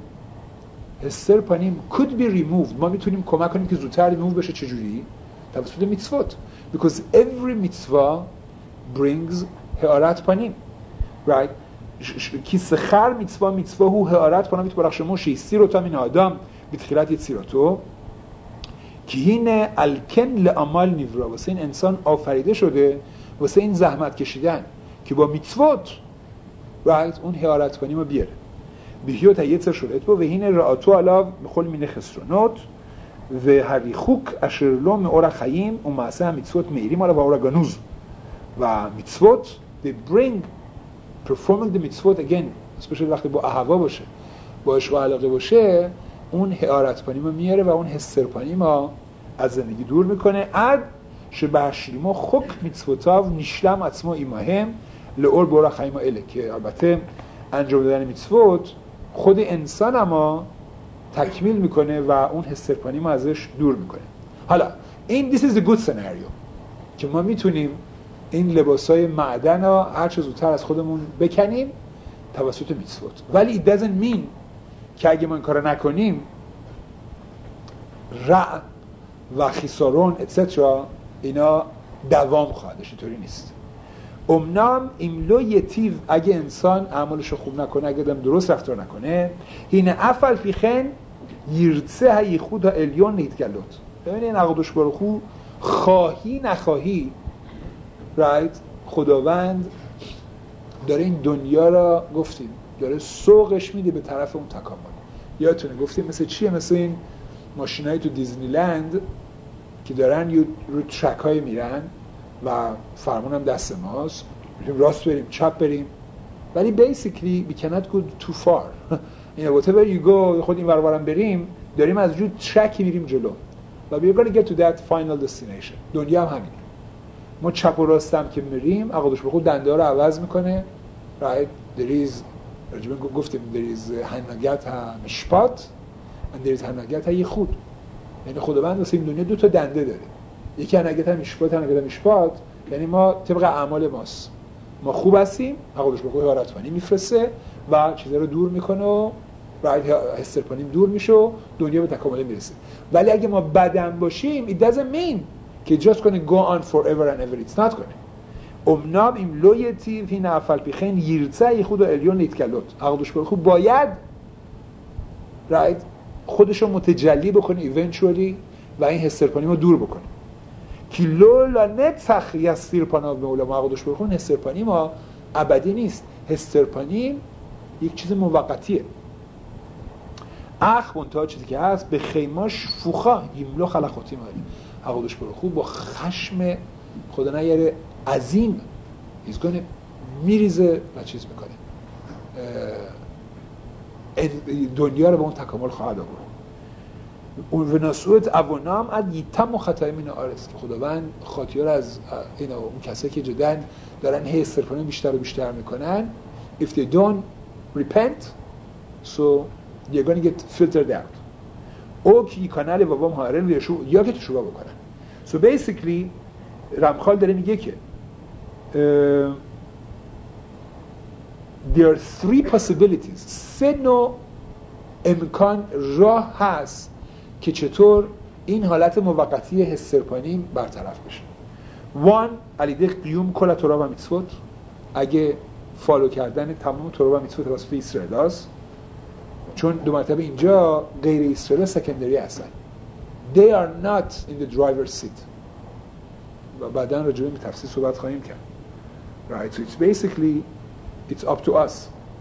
could be removed. ما میتونیم کمک کنیم که زودتر ریموو بشه. چجوری؟ توسط میتسوت. Because every mitzvah brings هارت پانیم. Right? כי שכר מצווה הוא הארת פניו יתברך שמו שהסיר אותה מן האדם בתחילת יצירתו, כי הנה על כן לעמל נברא, וاسه این انسان آفریده شده واسه این زحمت کشیدن که با מצוות right اون هارت پنیم رو بیاره. بهیوت היצר שולט בו והנה רעתו עליו בכל מיני חסרונות והריחוק אשר לו מאור החיים ומעשה המצוות מאירים עליו האור הגנוז. והמצוות they bring performing the mitzvot again, especially وقتی با اهوا باشه، با عشق و علاقه باشه، اون هارت پنیم رو میاره و اون حسر پنیم رو از زندگی دور میکنه. عد שבהשלימו חוק מצוותיו נשלם עצמו עמהם לאור באור החיים האלה. که البته انجام دادن מצוות خود انسان اما تکمیل میکنه و اون حسر پنیم رو ازش دور میکنه. حالا این this is the good scenario که ما میتونیم این لباسای معدن رو هر چه زودتر از خودمون بکنیم توسط میتسوت. ولی it doesn't mean که اگه ما این کارو نکنیم رع و خسارون etc. اینا دوام خواهد داشت. اینطوری نیست. امنام املو یتیو، اگه انسان اعمالشو خوب نکنه، اگه دم درست رفتار نکنه، هینه افل پیخن یرتسه هیخود ها الیون نیتگلوت. ببینید این قدوس باروخ او خواهی نخواهی رایت خداوند داره این دنیا را گفتیم داره سوقش میده به طرف اون تکامل. یادتونه گفتیم مثل چیه؟ مثل این ماشینایی تو دیزنی لند که دارن رو ترک های میرن و فرمان هم دست ماست، میتونیم راست بریم چپ بریم، ولی basically we cannot go too far. whatever you go خود این ورورم بریم داریم از جو ترکی میریم جلو و we're going to get to that final destination. دنیا هم همینه. ما چپ و راستم که میریم عقدش به خود دنده ها رو عوض میکنه. right? there is راجبه گفتیم there is هنگت ها مشپات and there is هنگت ها یخود. یعنی خداوند واسه این دنیا دو تا دنده داره. یکی هنگت ها مشپات، هنگت ها مشپات یعنی ما طبق اعمال ماست. ما خوب هستیم عقدش به خود هارتوانی میفرسته و چیزا رو دور میکنه و هسترپانیم دور میشه و دنیا به تکامل میرسه. ولی اگه ما بدم باشیم it doesn't mean که just gonna go on forever and ever. it's not gonna. امناب این لویتی فی نفل پیخین یرتسه خود الیون نیتکلوت. عقدش به خود باید right خودشو متجلی بکنه ایونچولی و این هسترپانیم رو دور بکنه. که لولا نتخ یستیرپاناو به علما عقدش به خود هسترپانیم ها ابدی نیست. هسترپانیم یک چیز موقتیه. اخ منتها چیزی که هست به خیماش فوخا یملو خلقاتی مالی. عقدش به خود با خشم خدا نیاره عظیم ایزگانه میریزه و چیز میکنه دنیا رو به اون تکامل خواهد آورد. اون وناسوت اوانام اد یتم و خطای من آرست که خداوند خاطیه رو از اینا اون کسایی که جدن دارن هی استرپانیم بیشتر و بیشتر میکنن if they don't repent so they're going to get filtered out. او که کانال بابام هارن یا که تشوبه بکنن. so basically رمخال داره میگه که there are three possibilities. سه نوع امکان راه هست که چطور این حالت موقتی هسترپانیم برطرف بشه. وان علیده قیوم کل تورا و میتسوت، اگه فالو کردن تمام تورا و میتسوت توسط اسرائیل هست، چون دو مرتبه اینجا غیر اسرائیل سکندری هستن. They are not in the driver's seat. و بعداً راجع به تفصیل صحبت خواهیم کرد. Right, so it's basically it's up to us.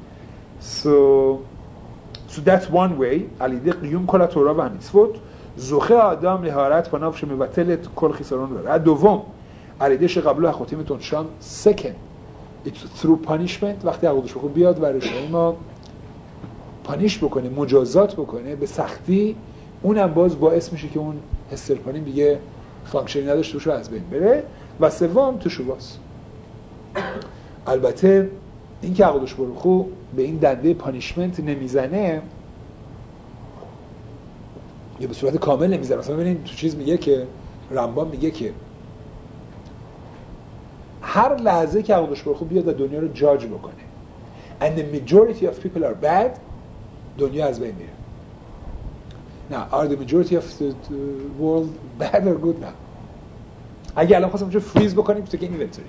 So that's one way. علیده قیوم کل تورا و میتسوت زخه آدم لهارت پنافش مبتلت کل خیسارون داره. دوم علیده قبل اخوتیم تونشان. second it's through punishment. وقتی عقدش بخور بیاد و رجوعی ما پانیش بکنه، مجازات بکنه به سختی، اونم باز باعث میشه که اون هسترپانیم دیگه فانکشنی نداشته باشه و از بین بره. و سوم تشوواست. البته این که عقدش برخو به این دنده پانیشمنت نمیزنه یا به صورت کامل نمیزنه. مثلا ببینید تو چیز میگه که رمبان میگه که هر لحظه که عقدش برخو بیاد و دنیا رو جاج بکنه and the majority of people are bad، دنیا از بین میره. Now, are the majority of the world bad or good now؟ اگه الان خواستم چه فریز بکنیم تو که این اینونتوری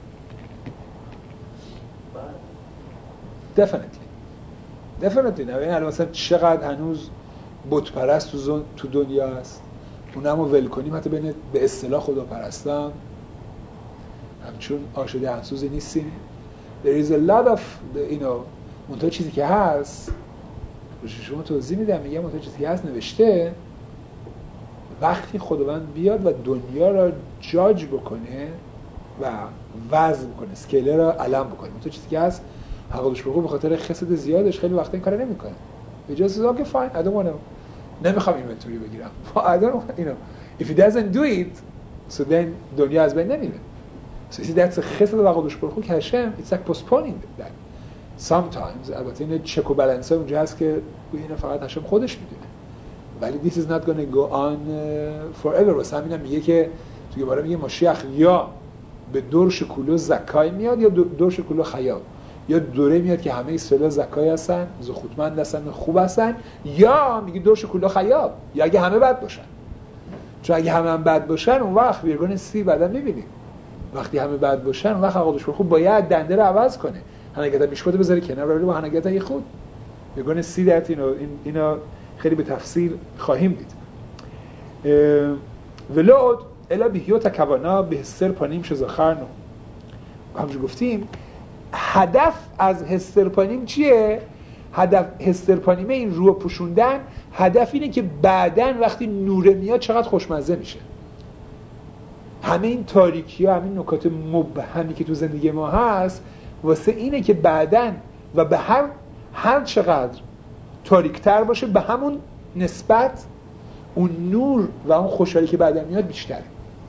definitely نه. الان مثلا چقدر هنوز بت پرست تو دنیا هست، اونمو ول کنیم حتی بین به اصطلاح خدا پرستان همچون آشده همسوزی نیستیم. there is a lot of منتها چیزی که هست شما توضیح میدم، میگم منتها چیزی که هست نوشته وقتی خداوند بیاد و دنیا را جاج بکنه و وزن بکنه، اسکیله را علم بکنه، منتها چیزی که هست حقوقش بگو به خاطر خسد زیادش خیلی وقتا این کارو نمیکنه. اجازه اوکی فاین I don't want to، نمیخوام اینونتوری بگیرم I don't if he doesn't do it so then دنیا از بین نمیره. so see that's خسد و حقوقش بگو که هشم it's like postponing that sometimes. البته این چک و بالانس اونجا هست که اینو فقط هشم خودش میدونه، ولی this is not going to go on forever. واسه همینم میگه که توی باره میگه ماشیخ یا به دور شکولو زکای میاد یا دور شکولو خیاب، یا دوره میاد که همه اسرائیل زکای هستن، زخوتمند هستن، خوب هستن، یا میگه دور شکولو خیاب، یا اگه همه بد باشن. چون اگه همه بد باشن اون وقت بیرگون سی بعدا میبینیم وقتی همه بد باشن اون وقت عقدش خوب باید دنده رو عوض کنه، هنگات میشوده بذاره کنار رو با هنگات خود بیرگون سی دت اینا خیلی به تفصیل خواهیم دید. ولود الا بیهیوت کوانا به هسترپانیم شزاخرنو. همونجور گفتیم هدف از هسترپانیم چیه؟ هدف هسترپانیمه این رو پوشوندن، هدف اینه که بعدن وقتی نوره میاد چقدر خوشمزه میشه. همه این تاریکی ها، همین نکات مبهمی که تو زندگی ما هست واسه اینه که بعدن و به هر چقدر تاریکتر باشه به همون نسبت اون نور و اون خوشحالی که بعدن میاد بیشتره.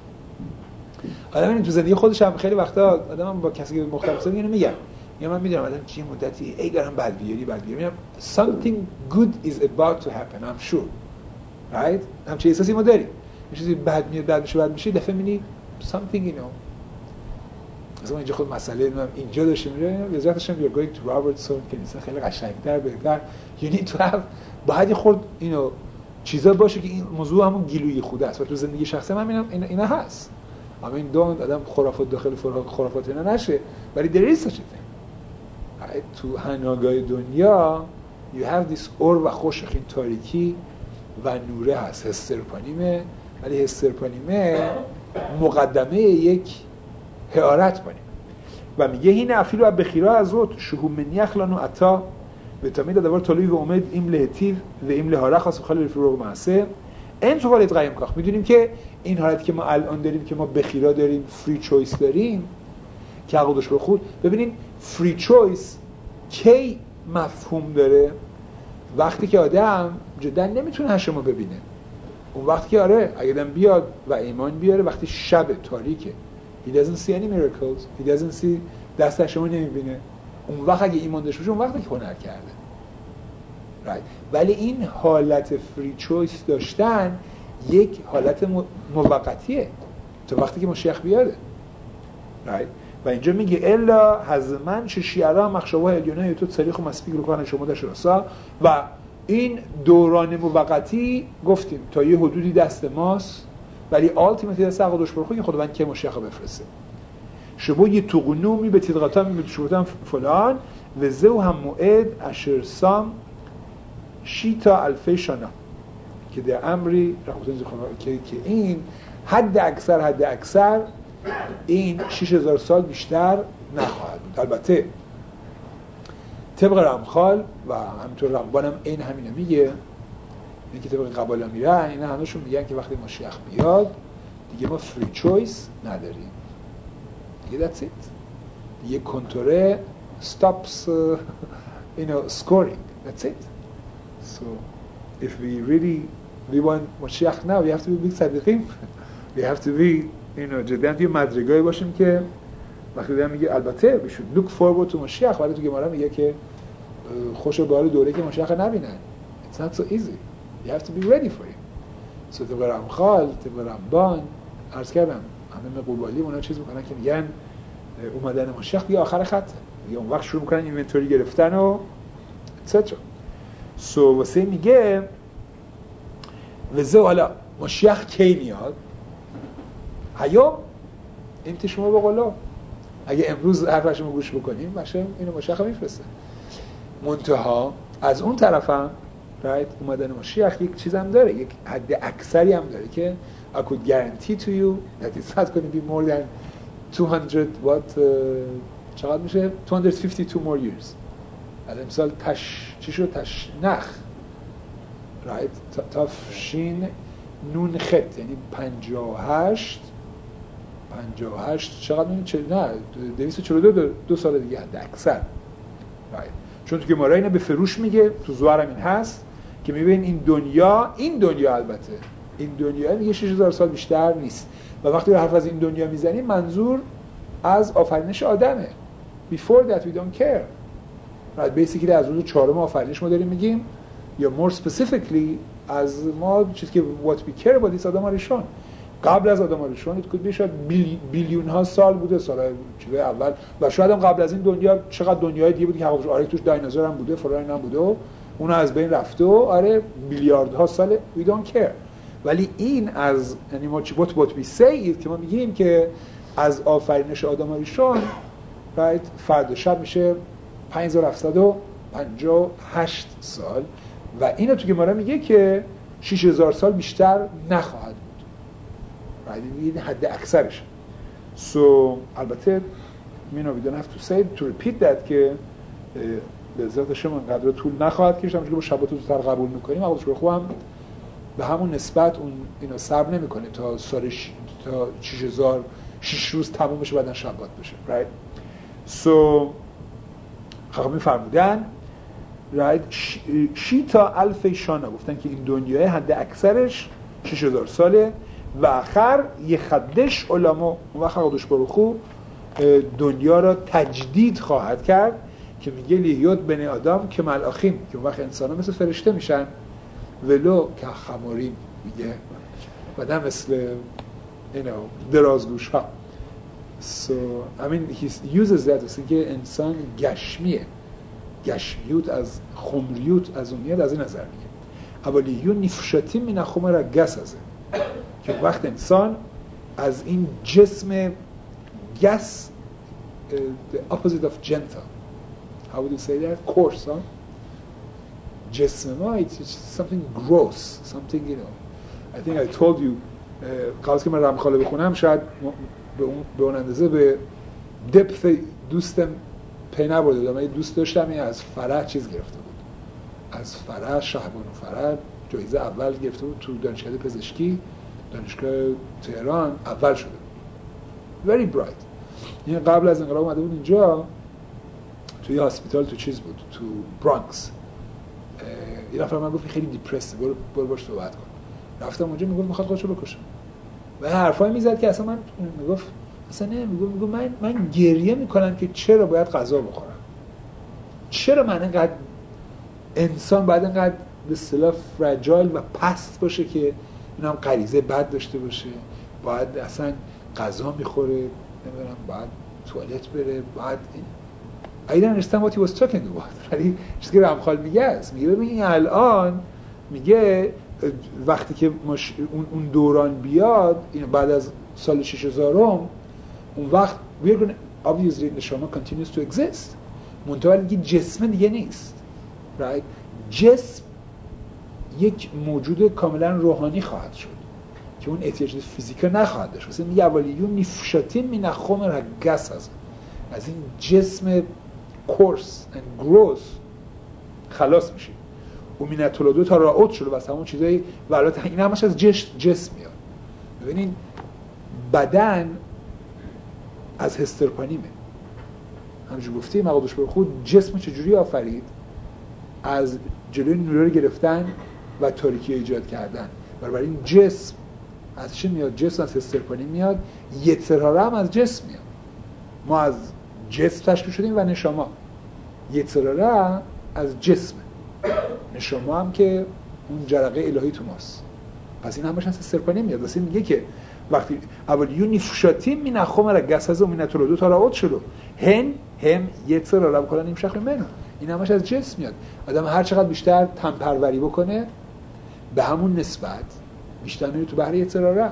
آدم این تو زندگی خودش هم خیلی وقتا آدم با کسی که مختلف زندگی اینو میگم یا من میدونم آدم چه مدتی ای دارم بد بیاری میگم something good is about to happen I'm sure right همچه احساسی ما داریم یه چیزی بد میشه دفعه میبینی something مثلا اینجا خود مسئله اینجا داشته میره وزارتش هم you're going to Robertson کنیسه خیلی قشنگتر بهتر you need to have باید خورد چیزا باشه که این موضوع همون گیلوی خوده است و تو زندگی شخصی من میبینم اینا هست. اما این آدم خرافات داخل خرافات اینا نشه، ولی there is such a thing. تو هنگای دنیا you have this اور و خوشخ این تاریکی و نوره هست هسترپانیمه، ولی هسترپانیمه مقدمه یک حیارت پانیمه و میگه این افیلو و بخیرا از اوت شهو منیخ لانو عطا به تامید دوار طلوی و امید این لهتیو و این لهاره خاص خالی رفروغ معسه این تو والد قایم کاخ. میدونیم که این حالتی که ما الان داریم که ما بخیرا داریم، فری چویس داریم که عقدش رو خود ببینین فری چویس کی مفهوم داره؟ وقتی که آدم جدا نمیتونه هشمو ببینه، اون وقتی که آره اگه آدم بیاد و ایمان بیاره وقتی شب تاریکه he doesn't see any miracles he doesn't see دست هشمو نمیبینه، اون وقت اگه ایمان داشته باشه اون وقتی که هنر کرده right. ولی این حالت فری چویس داشتن یک حالت موقتیه تا وقتی که مشیخ بیاده right. و اینجا میگه الا حزمن شیعرا مخشواه الیونه تو تاریخ و مسبیق رو کنن شما داشت راسا و این دوران موقتی گفتیم تا یه حدودی دست ماست، ولی ultimately دست حقوقش برخواه که خداوند که مشیخ رو بفرسته. شبو یه توقنومی به تدغتا می بتشورتن فلان و زو هم موعد اشر سام شیتا الفه شانا که در امری که این حد اکثر این 6000 سال بیشتر نخواهد بود. البته طبق رمخال و همینطور رمبان هم این همینه میگه، این که طبق قبالا میرن اینا همشون میگن که وقتی مشیخ بیاد دیگه ما فری چویس نداریم دیگه، that's it دیگه کنتوره stops scoring, that's it. So if we really want مشیخ now we have to be صدیقیم we have to be جدا توی مدرگاهی باشیم که وقتی دارم میگه البته we should look forward to مشیخ، ولی تو گمارا میگه که خوش بار دوره که مشیخ نبینن. It's not so easy. You have to be ready for him. So طبق رمخال، طبق رمبان عرض کردم همه قبالی اونا چیز میکنن که میگن اومدن مشیخ دیگه آخر خطه دیگه، اون وقت شروع میکنن اینونتوری گرفتن و etc. So واسه میگه وزه حالا مشیخ کی میاد؟ هیام امتی شما به قولا اگه امروز حرفش رو گوش بکنیم باشه اینو مشیخ میفرسته. منتها از اون طرف هم اومدن مشیخ یک چیز هم داره، یک حد اکثری هم داره که I could guarantee to you that it's not going to be more than 200 چقدر میشه 252 more years. از امسال چی شد تشنخ تفشین نون خط یعنی 58 چقدر میشه؟ نه 242 سال دیگه حد اکثر. چون تو که مارا اینو به فروش میگه، تو زوارم این هست که میبین این دنیا البته این دنیا دیگه 6000 سال بیشتر نیست و وقتی حرف از این دنیا میزنیم منظور از آفرینش آدمه. Before that we don't care. right basically از روز 4 آفرینش ما داریم میگیم، یا more specifically از ما چیزی که what we care about is آدم اریشون. قبل از آدم اریشون it could be شاید بیلیون ها سال بوده، سالهای چیزای اول، و شاید هم قبل از این دنیا چقدر دنیای دیگه بوده که حقیقتش آره توش دایناسور هم بوده، فلان هم بوده و اون از بین رفته و آره بیلیاردها سال we don't care. ولی این از یعنی ما what we say که ما میگیم که از آفرینش آدم اریشون فردا شب میشه 5758 سال و اینو تو گمارا میگه که 6000 سال بیشتر نخواهد بود. این حد اکثرش. So البته we don't have to say to repeat that که به ذات شما انقدر طول نخواهد کشید، همونجوری که با شبات رو زودتر قبول میکنیم حقیقتش رو خوب هم به همون نسبت اون اینو صبر نمیکنه تا سال تا 6 روز تموم بشه بعدن شبات بشه. right so خواهم فرمودن right شیتا الف شانا گفتن که این دنیای حد اکثرش 6000 ساله و آخر یه خدش علما اون وقت خودش بروخو دنیا را تجدید خواهد کرد که میگه لیهیوت بنی آدم که ملاخیم، که اون وقت انسان ها مثل فرشته میشن، ولو که خماریم میگه و نه مثل درازگوش ها. So I mean he uses that as که انسان گشمیوت از خمریوت از اون میاد، از این نظر میگه اولیون نفشتی من خمر گس ازه که وقت انسان از این جسم گس the opposite of gentle, how would you say that, coarse, huh? جسم ما it's something gross, something I think I told you قبل که من رمخاله بخونم شاید به اون اندازه به دپث دوستم پی نبرده بودم. من دوست داشتم از فرح چیز گرفته بود، از فرح شهبانو فرح جایزه اول گرفته بود تو دانشکده پزشکی دانشگاه تهران اول شده بود. very bright. این قبل از انقلاب اومده بود اینجا توی هاسپیتال تو چیز بود تو برانکس. یه نفر من گفت خیلی دیپرسه برو باش صحبت کن. رفتم اونجا میگفت میخواد خودشو بکشه و حرفایی میزد که اصلا من میگفت اصلا نه میگفت من گریه میکنم که چرا باید غذا بخورم، چرا من اینقدر انسان باید اینقدر به اصطلاح فرجایل و پست باشه که اینم غریزه بد داشته باشه، باید اصلا غذا میخوره نمیدونم باید توالت بره باید I didn't understand what he was talking about. ولی چیزی که رمخال میگه است، میگه ببین الان میگه وقتی که اون دوران بیاد، این بعد از سال 6000 اون وقت we're going to obviously نشما continues to exist. منتها دیگه جسم دیگه نیست. right؟ جسم یک موجود کاملا روحانی خواهد شد که اون احتیاجات فیزیکا نخواهد داشت. مثلا میگه اولیون نفشتین من الخمر الجسد، از این جسم کورس and gross خلاص میشه. و من التولد تا رعود شده و همون چیزایی ولات این همش از جسم میاد. ببینین بدن از هسترپانیمه. همونجور گفتیم مقادش بر خود جسم چجوری آفرید؟ از جلوی نور رو گرفتن و تاریکی ایجاد کردن. بنابراین جسم از چی میاد؟ جسم از هسترپانی میاد، یترهاره هم از جسم میاد. ما از جسم تشکیل شدیم و نشما. یترهاره از جسم، نشما هم که اون جرقه الهی تو ماست. پس این همش از هسترپانی میاد. واسه میگه که وقتی اولیون نفشتین من الخمر الجسد و من التولد تا رعود شده هم یترهاره کلا نیم شخص منه. این همش از جسم میاد. آدم هر چقدر بیشتر تنپروری بکنه به همون نسبت بیشتر میره تو بحر یترهاره.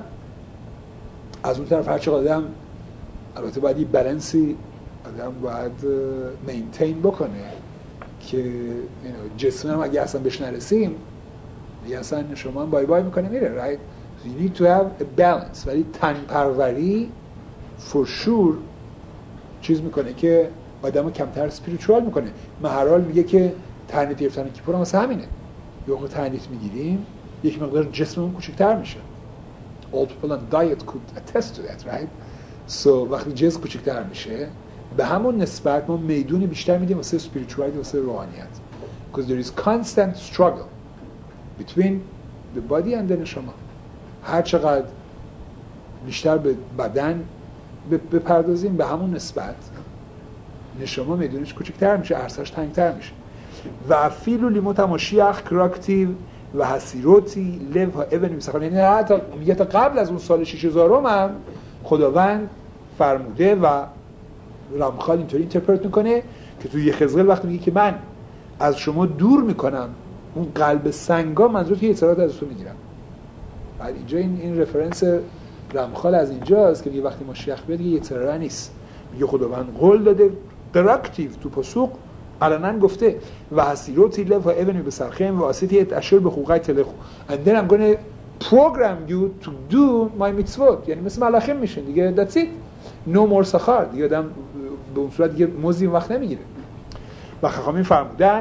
از اون طرف هر چقدر آدم البته باید یه بالانسی آدم باید مینتین بکنه که جسم هم اگه اصلا بهش نرسیم دیگه اصلا شما هم بای بای میکنه میره. right? So you need to have a balance. ولی تنپروری for sure چیز میکنه که آدمو کمتر اسپریچوال میکنه. مهرال میگه که ترنیت گرفتن کیپور هم واسه همینه. یه وقت ترنیت میگیریم یک مقدار جسممون کوچکتر میشه. All people on diet could attest to that, right? So وقتی جسم کوچکتر میشه به همون نسبت ما میدون بیشتر میدیم واسه اسپریچوالیتی، واسه روحانیت. Because there is constant struggle between the body and the نشما. هر چقدر بیشتر به بدن بپردازیم به همون نسبت نشما میدونش کوچکتر میشه، عرصه‌اش تنگتر میشه. و فیلو لیموت ماشیخ کراکتیو و حسیروتی لو ها اون میسخن. یعنی حتی میگه تا قبل از اون سال 6000 هم خداوند فرموده و رامخال اینطوری اینترپرت میکنه که توی یه خزقل وقتی میگه که من از شما دور میکنم اون قلب سنگا، منظور که اطلاعات از تو میگیرم. بعد اینجا این رفرنس رامخال از اینجاست که وقتی ماشیخ بیاد یه اطلاعات نیست، میگه خداوند قول داده دراکتیو تو پاسوق علنا گفته و حسیروتی لف و اونی به سرخیم و آسیتیت اشر به حقوقی تلخو and then I'm going to program you to do my mitzvot. یعنی مثل ملاخیم میشین دیگه. that's it. no more سخار دیگه. آدم به اون صورت دیگه مزدی وقت نمیگیره. و خاخامین فرمودن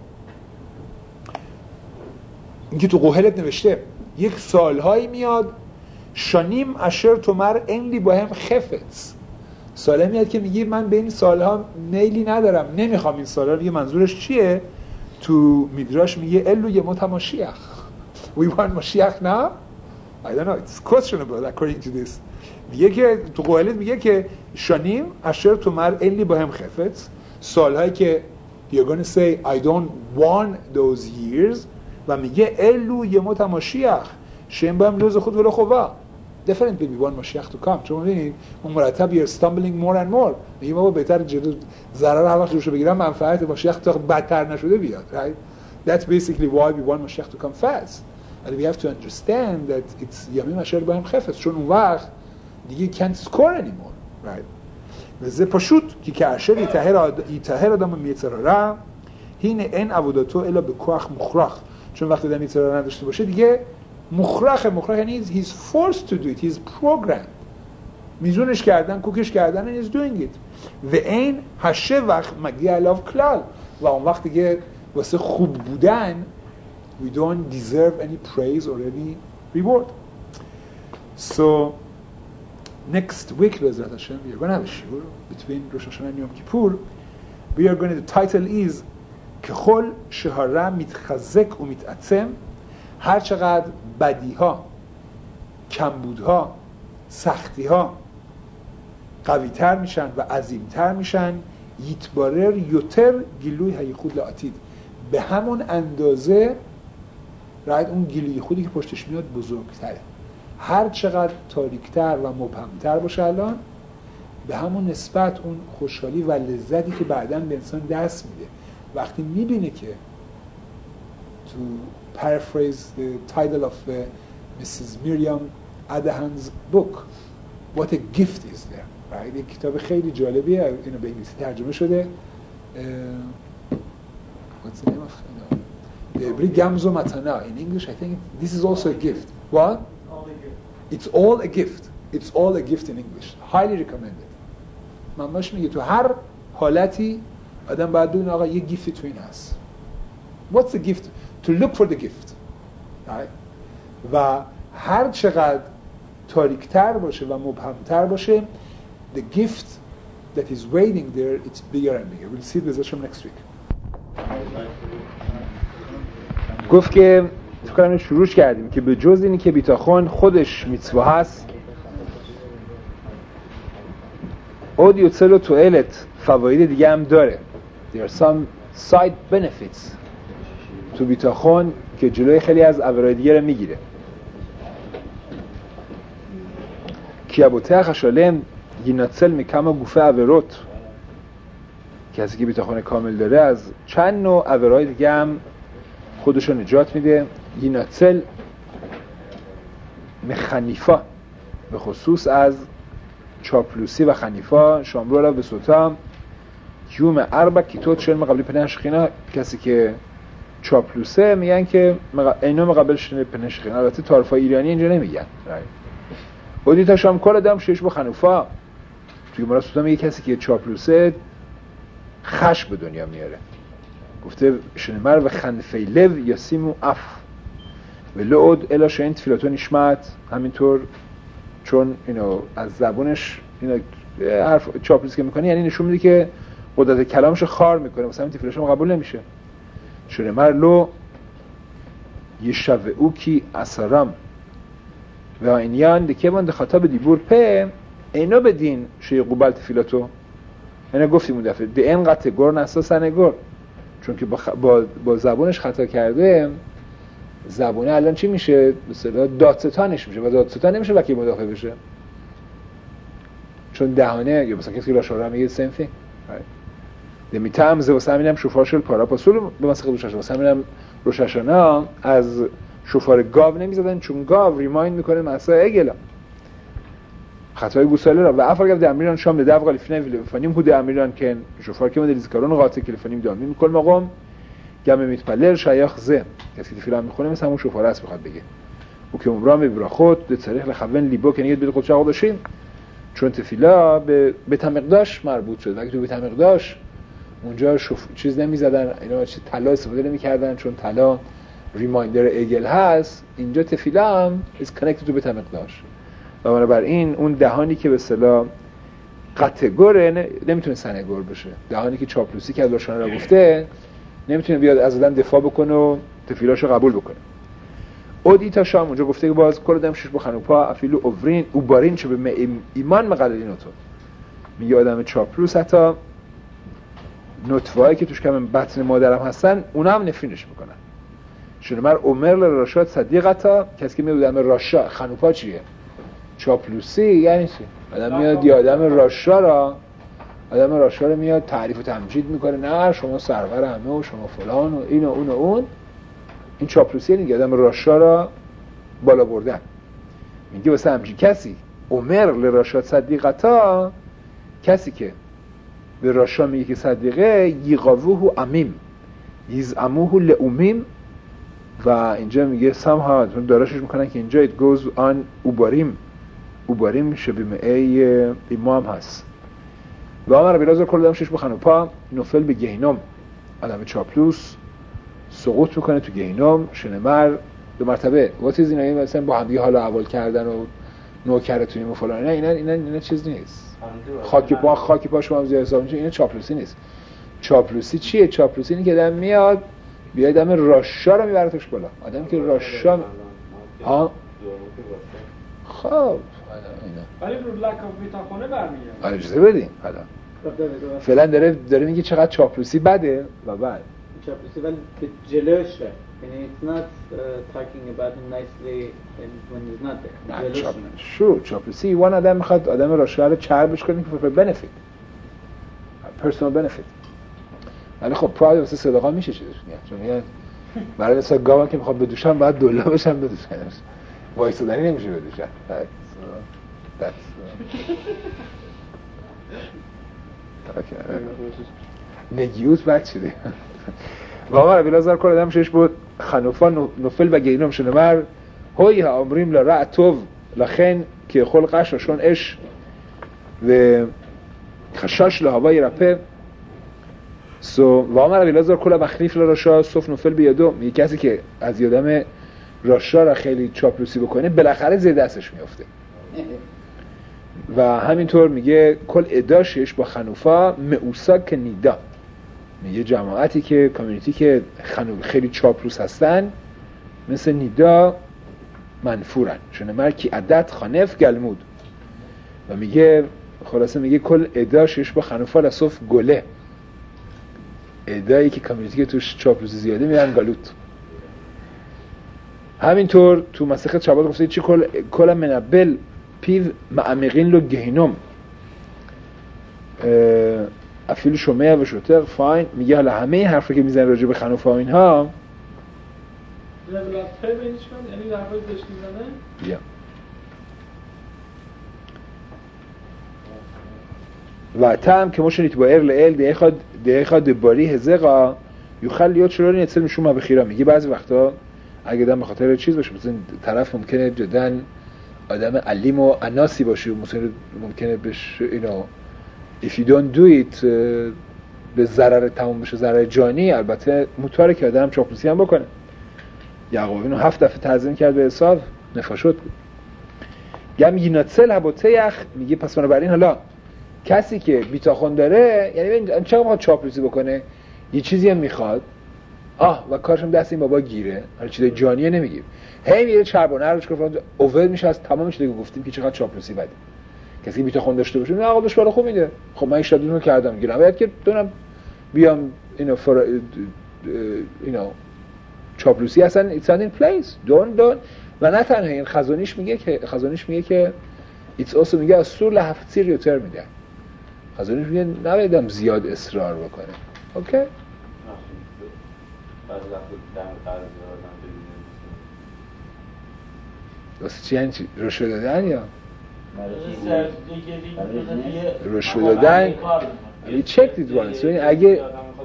اینکه تو قوهلت نوشته یک سالهایی میاد شانیم اشر تومر انلی با هم خفت. ساله میاد که میگی من به این سالها میلی ندارم، نمیخوام این سالها. میگه منظورش چیه؟ تو میدراش میگه الو یه متماشیخ. We want ماشیخ now? I don't know. It's questionable according to this. میگه که تو قوهلت میگه که شانیم اشر تومر انلی با هم خفت، سالهایی که you're going to say I don't want those years و میگه الو یه متماشیخ شیم با هم روز خود ولی خواه definitely we want ماشیخ to come. چون می‌بینید اون مرتب you're stumbling more and more. میگه ما بهتر جلو ضرر هر وقت روشو بگیرم منفعت ماشیخ تا بدتر نشده بیاد. right? That's basically why we want ماشیخ to come fast. And we have to understand that it's یمی ماشیخ با هم خفت، چون اون وقت دیگه can't score anymore. right? وزه پشوت که اشر یتهر آدم میتراره هین این عبوداتو الا به کوخ مخرخ. چون وقتی آدم میتراره نداشته باشه دیگه مخرخ یعنی he's forced to do it, he's programmed. میزونش کردن، کوکش کردن and he's doing it. و این هشه وقت مگی علاو کلال و اون وقت دیگه واسه خوب بودن we don't deserve any praise or any reward. So next week Bezrat Hashem we are going to have a shiur between Rosh Hashanah and Yom Kippur. We are going to, the title is ככל שהרע מתחזק ומתעצם, هر چقدر بدیها، کمبودها، سختیها قوی‌تر میشن و عظیم‌تر میشن، یتبارر یوتر گیلوی هیخود لعتید، به همون اندازه رایت اون گیلوی خودی که پشتش میاد بزرگتره. هر چقدر تاریکتر و مبهمتر باشه الان به همون نسبت اون خوشحالی و لذتی که بعداً به انسان دست میده وقتی میبینه که to paraphrase the title of Mrs. Miriam Adahan's book what a gift is there right? یک کتاب خیلی جالبیه اینو به انگلیسی ترجمه شده what's the name of it? Brigamzo Matana in English I think this is also a gift what? It's all a gift It's all a gift in English highly recommended مماش میگه تو هر حالتی آدم باید بدونه آقا یه گیفتی تو این هست What's the gift? To look for the gift right? و هر چقدر تاریکتر باشه و مبهمتر باشه the gift that is waiting there it's bigger and bigger we'll see this next week گفت که فکر کنم شروع کردیم که به جز اینی که بیتاخون خودش میتوا هست اودیوتسل و توالت فواید دیگه هم داره there are some side benefits تو بیتاخون که جلوی خیلی از عوارض دیگه رو میگیره کیابوته خشالم گیناتسل میکم و گوفه عوارت کسی که بیتاخون کامل داره از چند نوع عوارض دیگه هم خودشو نجات میده گیناتسل مخنیفا به خصوص از چاپلوسی و خنیفا شامرو را به سوتا یوم اربع کیتوت شلم قبلی پنشخینا کسی که چاپلوسه میگن که اینا مقابل شنه پنشخینا البته طرفای ایرانی اینجا نمیگن اودی تا شام کل آدم شش با خنوفا توی مرا سوتا میگه کسی که چاپلوسه خش به دنیا میاره گفته شنمر و خنفیلو یا سیمو اف و لعود الا شاین تفیلاتون نشمت همینطور چون اینو از زبونش اینو حرف چاپلوسی که میکنه یعنی نشون میده که قدرت کلامش خار میکنه مثلا تفیلش هم قبول نمیشه شنمر لو یشوه او کی اثرم و اینیان دکه بند خطاب دیبور په اینا بدین شی قبال تفیلاتو اینا گفتیم اون دفعه ده این قطگور نسا سنگور چون که با زبونش خطا کرده زبونه الان چی میشه؟ مثلا دادستانش میشه و دادستان نمیشه وکیل مدافع بشه چون دهانه یا مثلا کسی که راشورا میگه same thing دمیتم واسه همینم شوفارشل پارا پاسول به مسخره روشاشا واسه همینم روشاشانا از شوفار گاو نمیزدن چون گاو ریمایند میکنه مسا اگلا خطای گوساله را و افرگف در امیران شام لدف غالیفینه ویلفانیم هود امیران کن شوفار که مدلیز کارون قاطع کلیفانیم دامی میکل مقام گم میتپلر شایخ زه کسی که فیلم میخونه مثل همون شوفار است بخواد بگه او که عمران میبرا خود به طریق لخون لیبو که نیت بید خودش آقا داشتیم چون تفیلا به بیت مقداش مربوط شد وقتی تو بیت مقداش اونجا چیز نمیزدن اینا چیز طلا استفاده نمیکردن چون طلا ریمایندر اگل هست اینجا تفیلا هم is connected to بیت مقداش و بنابراین اون دهانی که به اصطلاح قطگوره نمیتونه سنگور بشه دهانی که چاپلوسی که از روشن را گفته نمیتونه بیاد از آدم دفاع بکنه و تفیلاشو قبول بکنه اودی تا شام اونجا گفته که باز کل آدم شش بخنوپا افیلو اوورین او بارین چه به ایمان مقللین تو میگه آدم چاپلوس حتی نطفه‌ای که توش کم بطن مادرم هستن اونا هم نفرینش میکنن شنمر عمر راشاد صدیقتا کسی که میاد آدم راشا خنوپا چیه چاپلوسی یعنی چی آدم میاد یه آدم راشا رو میاد تعریف و تمجید میکنه نه شما سرور همه و شما فلان و این و اون و اون این چاپلوسی دیگه آدم راشا را بالا بردن میگه واسه همچین کسی عمر لراشاد صدیقتا کسی که به راشا میگه که صدیقه یقاوه امیم یزعموه لعومیم و اینجا میگه سمها داراشش میکنن که اینجا it goes on اوباریم شبیه ای امام هست و آمر بیرازر کل دم شش بخنوپا نوفل به گهینم آدم چاپلوس سقوط میکنه تو گهینم شنمر دو مرتبه واتیز اینایی مثلا با هم دیگه حالا احوال کردن و نوکرتونیم و فلان نه اینا چیز نیست خاکی پا شما هم زیاد حساب میشه اینا چاپلوسی نیست چاپلوسی چیه؟ چاپلوسی اینه که آدم میاد بیاد آدم راشا رو میبره توش بالا آدم که راشا ها خب ولی رو لک آف بیتاخونه برمیگرده اجازه بدیم حالا فعلا داره میگه چقدر چاپلوسی بده و بعد چاپلوسی ولی به جلوشه. یعنی it's not talking about him nicely when he's not there. شو چاپلوسی وان آدم میخواد آدم راشدار رو چربش کنه که for benefit personal benefit. ولی خب پراید واسه صداقا میشه چیزش میگه چون میگه برای مثلا گاوا که میخواد بدوشن باید دلا بشن بدوشن وایسادنی نمیشه بدوشن. نگیوز بد شده و آمار بیلازار کل آدم شش بود خنوفا نفل و گینوم شنمر هوی ها امریم لرعتوب لخن که خلقش رشون اش و خشاش لهوای رپه و آمار بیلازار کل مخلیف لراشا صف نفل بیادم یه کسی که از یادم راشا را خیلی چاپلوسی بکنه بالاخره زیر دستش میفته و همینطور میگه کل اداشش با خنوفا معوسا که نیدا میگه جماعتی که کامیونیتی که خیلی چاپلوس هستن مثل نیدا منفورن چون مرکی عدد خانف گلمود و میگه خلاصه میگه کل اداشش با خنوفا لصف گله ادایی که کامیونیتی که توش چاپلوسی زیاده میرن گالوت. همینطور تو مسیخت شبات گفته چی کل منبل پیو معمقین لو گهینم افیل شمه و شوتر فاین میگه حالا همه این حرفی که میزنه راجع به خنوفا و اینها لول اپ پی بینش کن یعنی در حال داشت میزنه یا و تام که مشنیت با ارل ال دیخواد باری هزقا یخل لیوت شلوری نتسل میشون ما بخیرا میگه بعضی وقتا اگه دم به خاطر چیز باشه مثلا طرف ممکنه جدا آدم علیم و اناسی باشه و ممکنه بهش اینو if you don't do it به ضرر تموم بشه ضرر جانی البته موتوره که آدم چاپلوسی هم بکنه. یعقوب اینو 7 دفعه تعظیم کرد به حساب نفاشت بود. گم یناتسل هبوتیخ میگه پس بنابراین حالا کسی که بیتاخون داره یعنی چرا میخواد چاپلوسی بکنه یه چیزی هم میخواد و کارشم دست این بابا گیره حالا چیز جانیه نمیگیم هی میره چربونه روش گفت اوور میشه از تمام چیزی که گفتیم که چقدر چاپلوسی بده. کسی بیتاخون داشته باشه نه آقا بهش بالا خوب میده خب من اشتباهی کردم گیرم باید که دونم بیام اینو چاپلوسی اصلا it's not in place don't و نه تنها این خزانیش میگه که it's also میگه اصول لحفظی ریوتر میده خزانیش میگه نبایدم زیاد اصرار بکنه اوکی واسه چی یعنی چی؟ رشوه دادن یا؟ رشوه دادن We checked it once اگه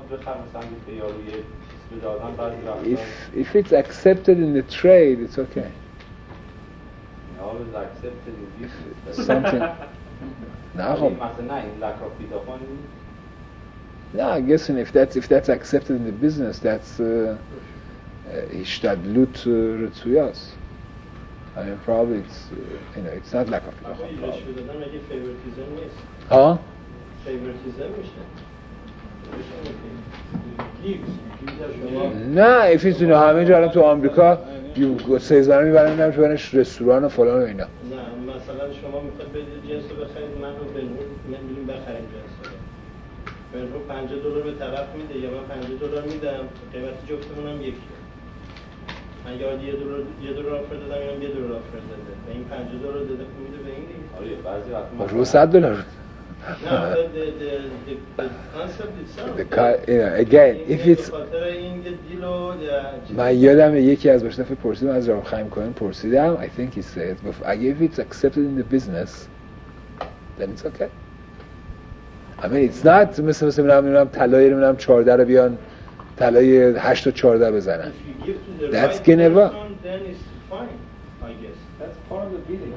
if it's accepted in the trade it's okay always accepted in business something نه خب No, I guess if that's accepted in the business, that's Ishtadlut Retsuyas. I mean, probably it's not lack of Huh? نه if it's همه جا تو آمریکا سیزنه میبرن نمیشه برنش رستوران و فلان و اینا. نه مثلا شما میخواد بدید جنس رو بخرید من رو میریم بخریم جنس رو بنرو $50 به طرف میده یا من $50 میدم قیمت جفتمون هم یکیه من یاد $1 آفر دادم یا $1 آفر داده و این $50 داده میده به این دیگه آره بعضی وقت رو $100 No, the concept itself. Again, if it's من یادم یکی از باشنفه پرسیدم از رام خیم کنیم پرسیدم I think he said if it's accepted in the business then it's okay I mean it's not مثل نمیدونم طلای نمیدونم 14 رو بیان طلای 8 تا 14 بزنن that's Geneva then it's fine I guess that's part of the deal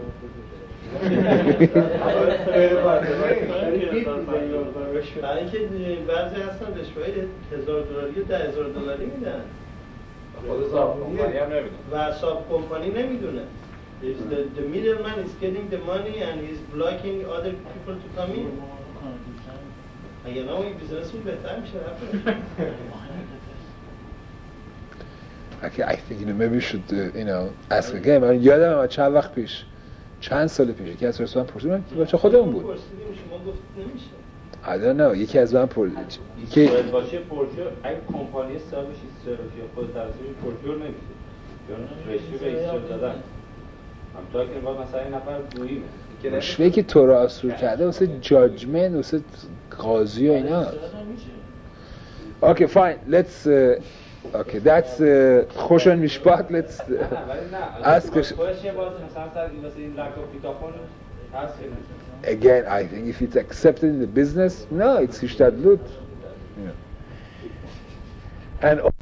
برای اینکه بعضی هستن رشوه‌ای $1000 $10,000 میدن خود صاحب کمپانی هم نمیدونه و صاحب کمپانی نمیدونه the middleman is getting the money and he's blocking other people to come in اگه نه این بیزنسون بهتر میشه Okay, I think maybe we should ask again. من یادم چند وقت پیش چند سال پیش که از رستوران پرسیدم بچه خودمون بود. I don't know. یکی از من یکی باشه پرشور اگه کمپانی صاحبش استراتژی خود درسش پرشور نمیشه. چون رشوه به استراتژی دادن. هم تا که بعد مثلا این نفر دویمه. رشوه‌ای که تو را اسور کرده واسه جاجمنت واسه قاضی و اینا. Okay, fine. Let's okay, that's خوشن میشپات. Let's ask again. I think if it's accepted in the business, no, it's Hishtadlut. And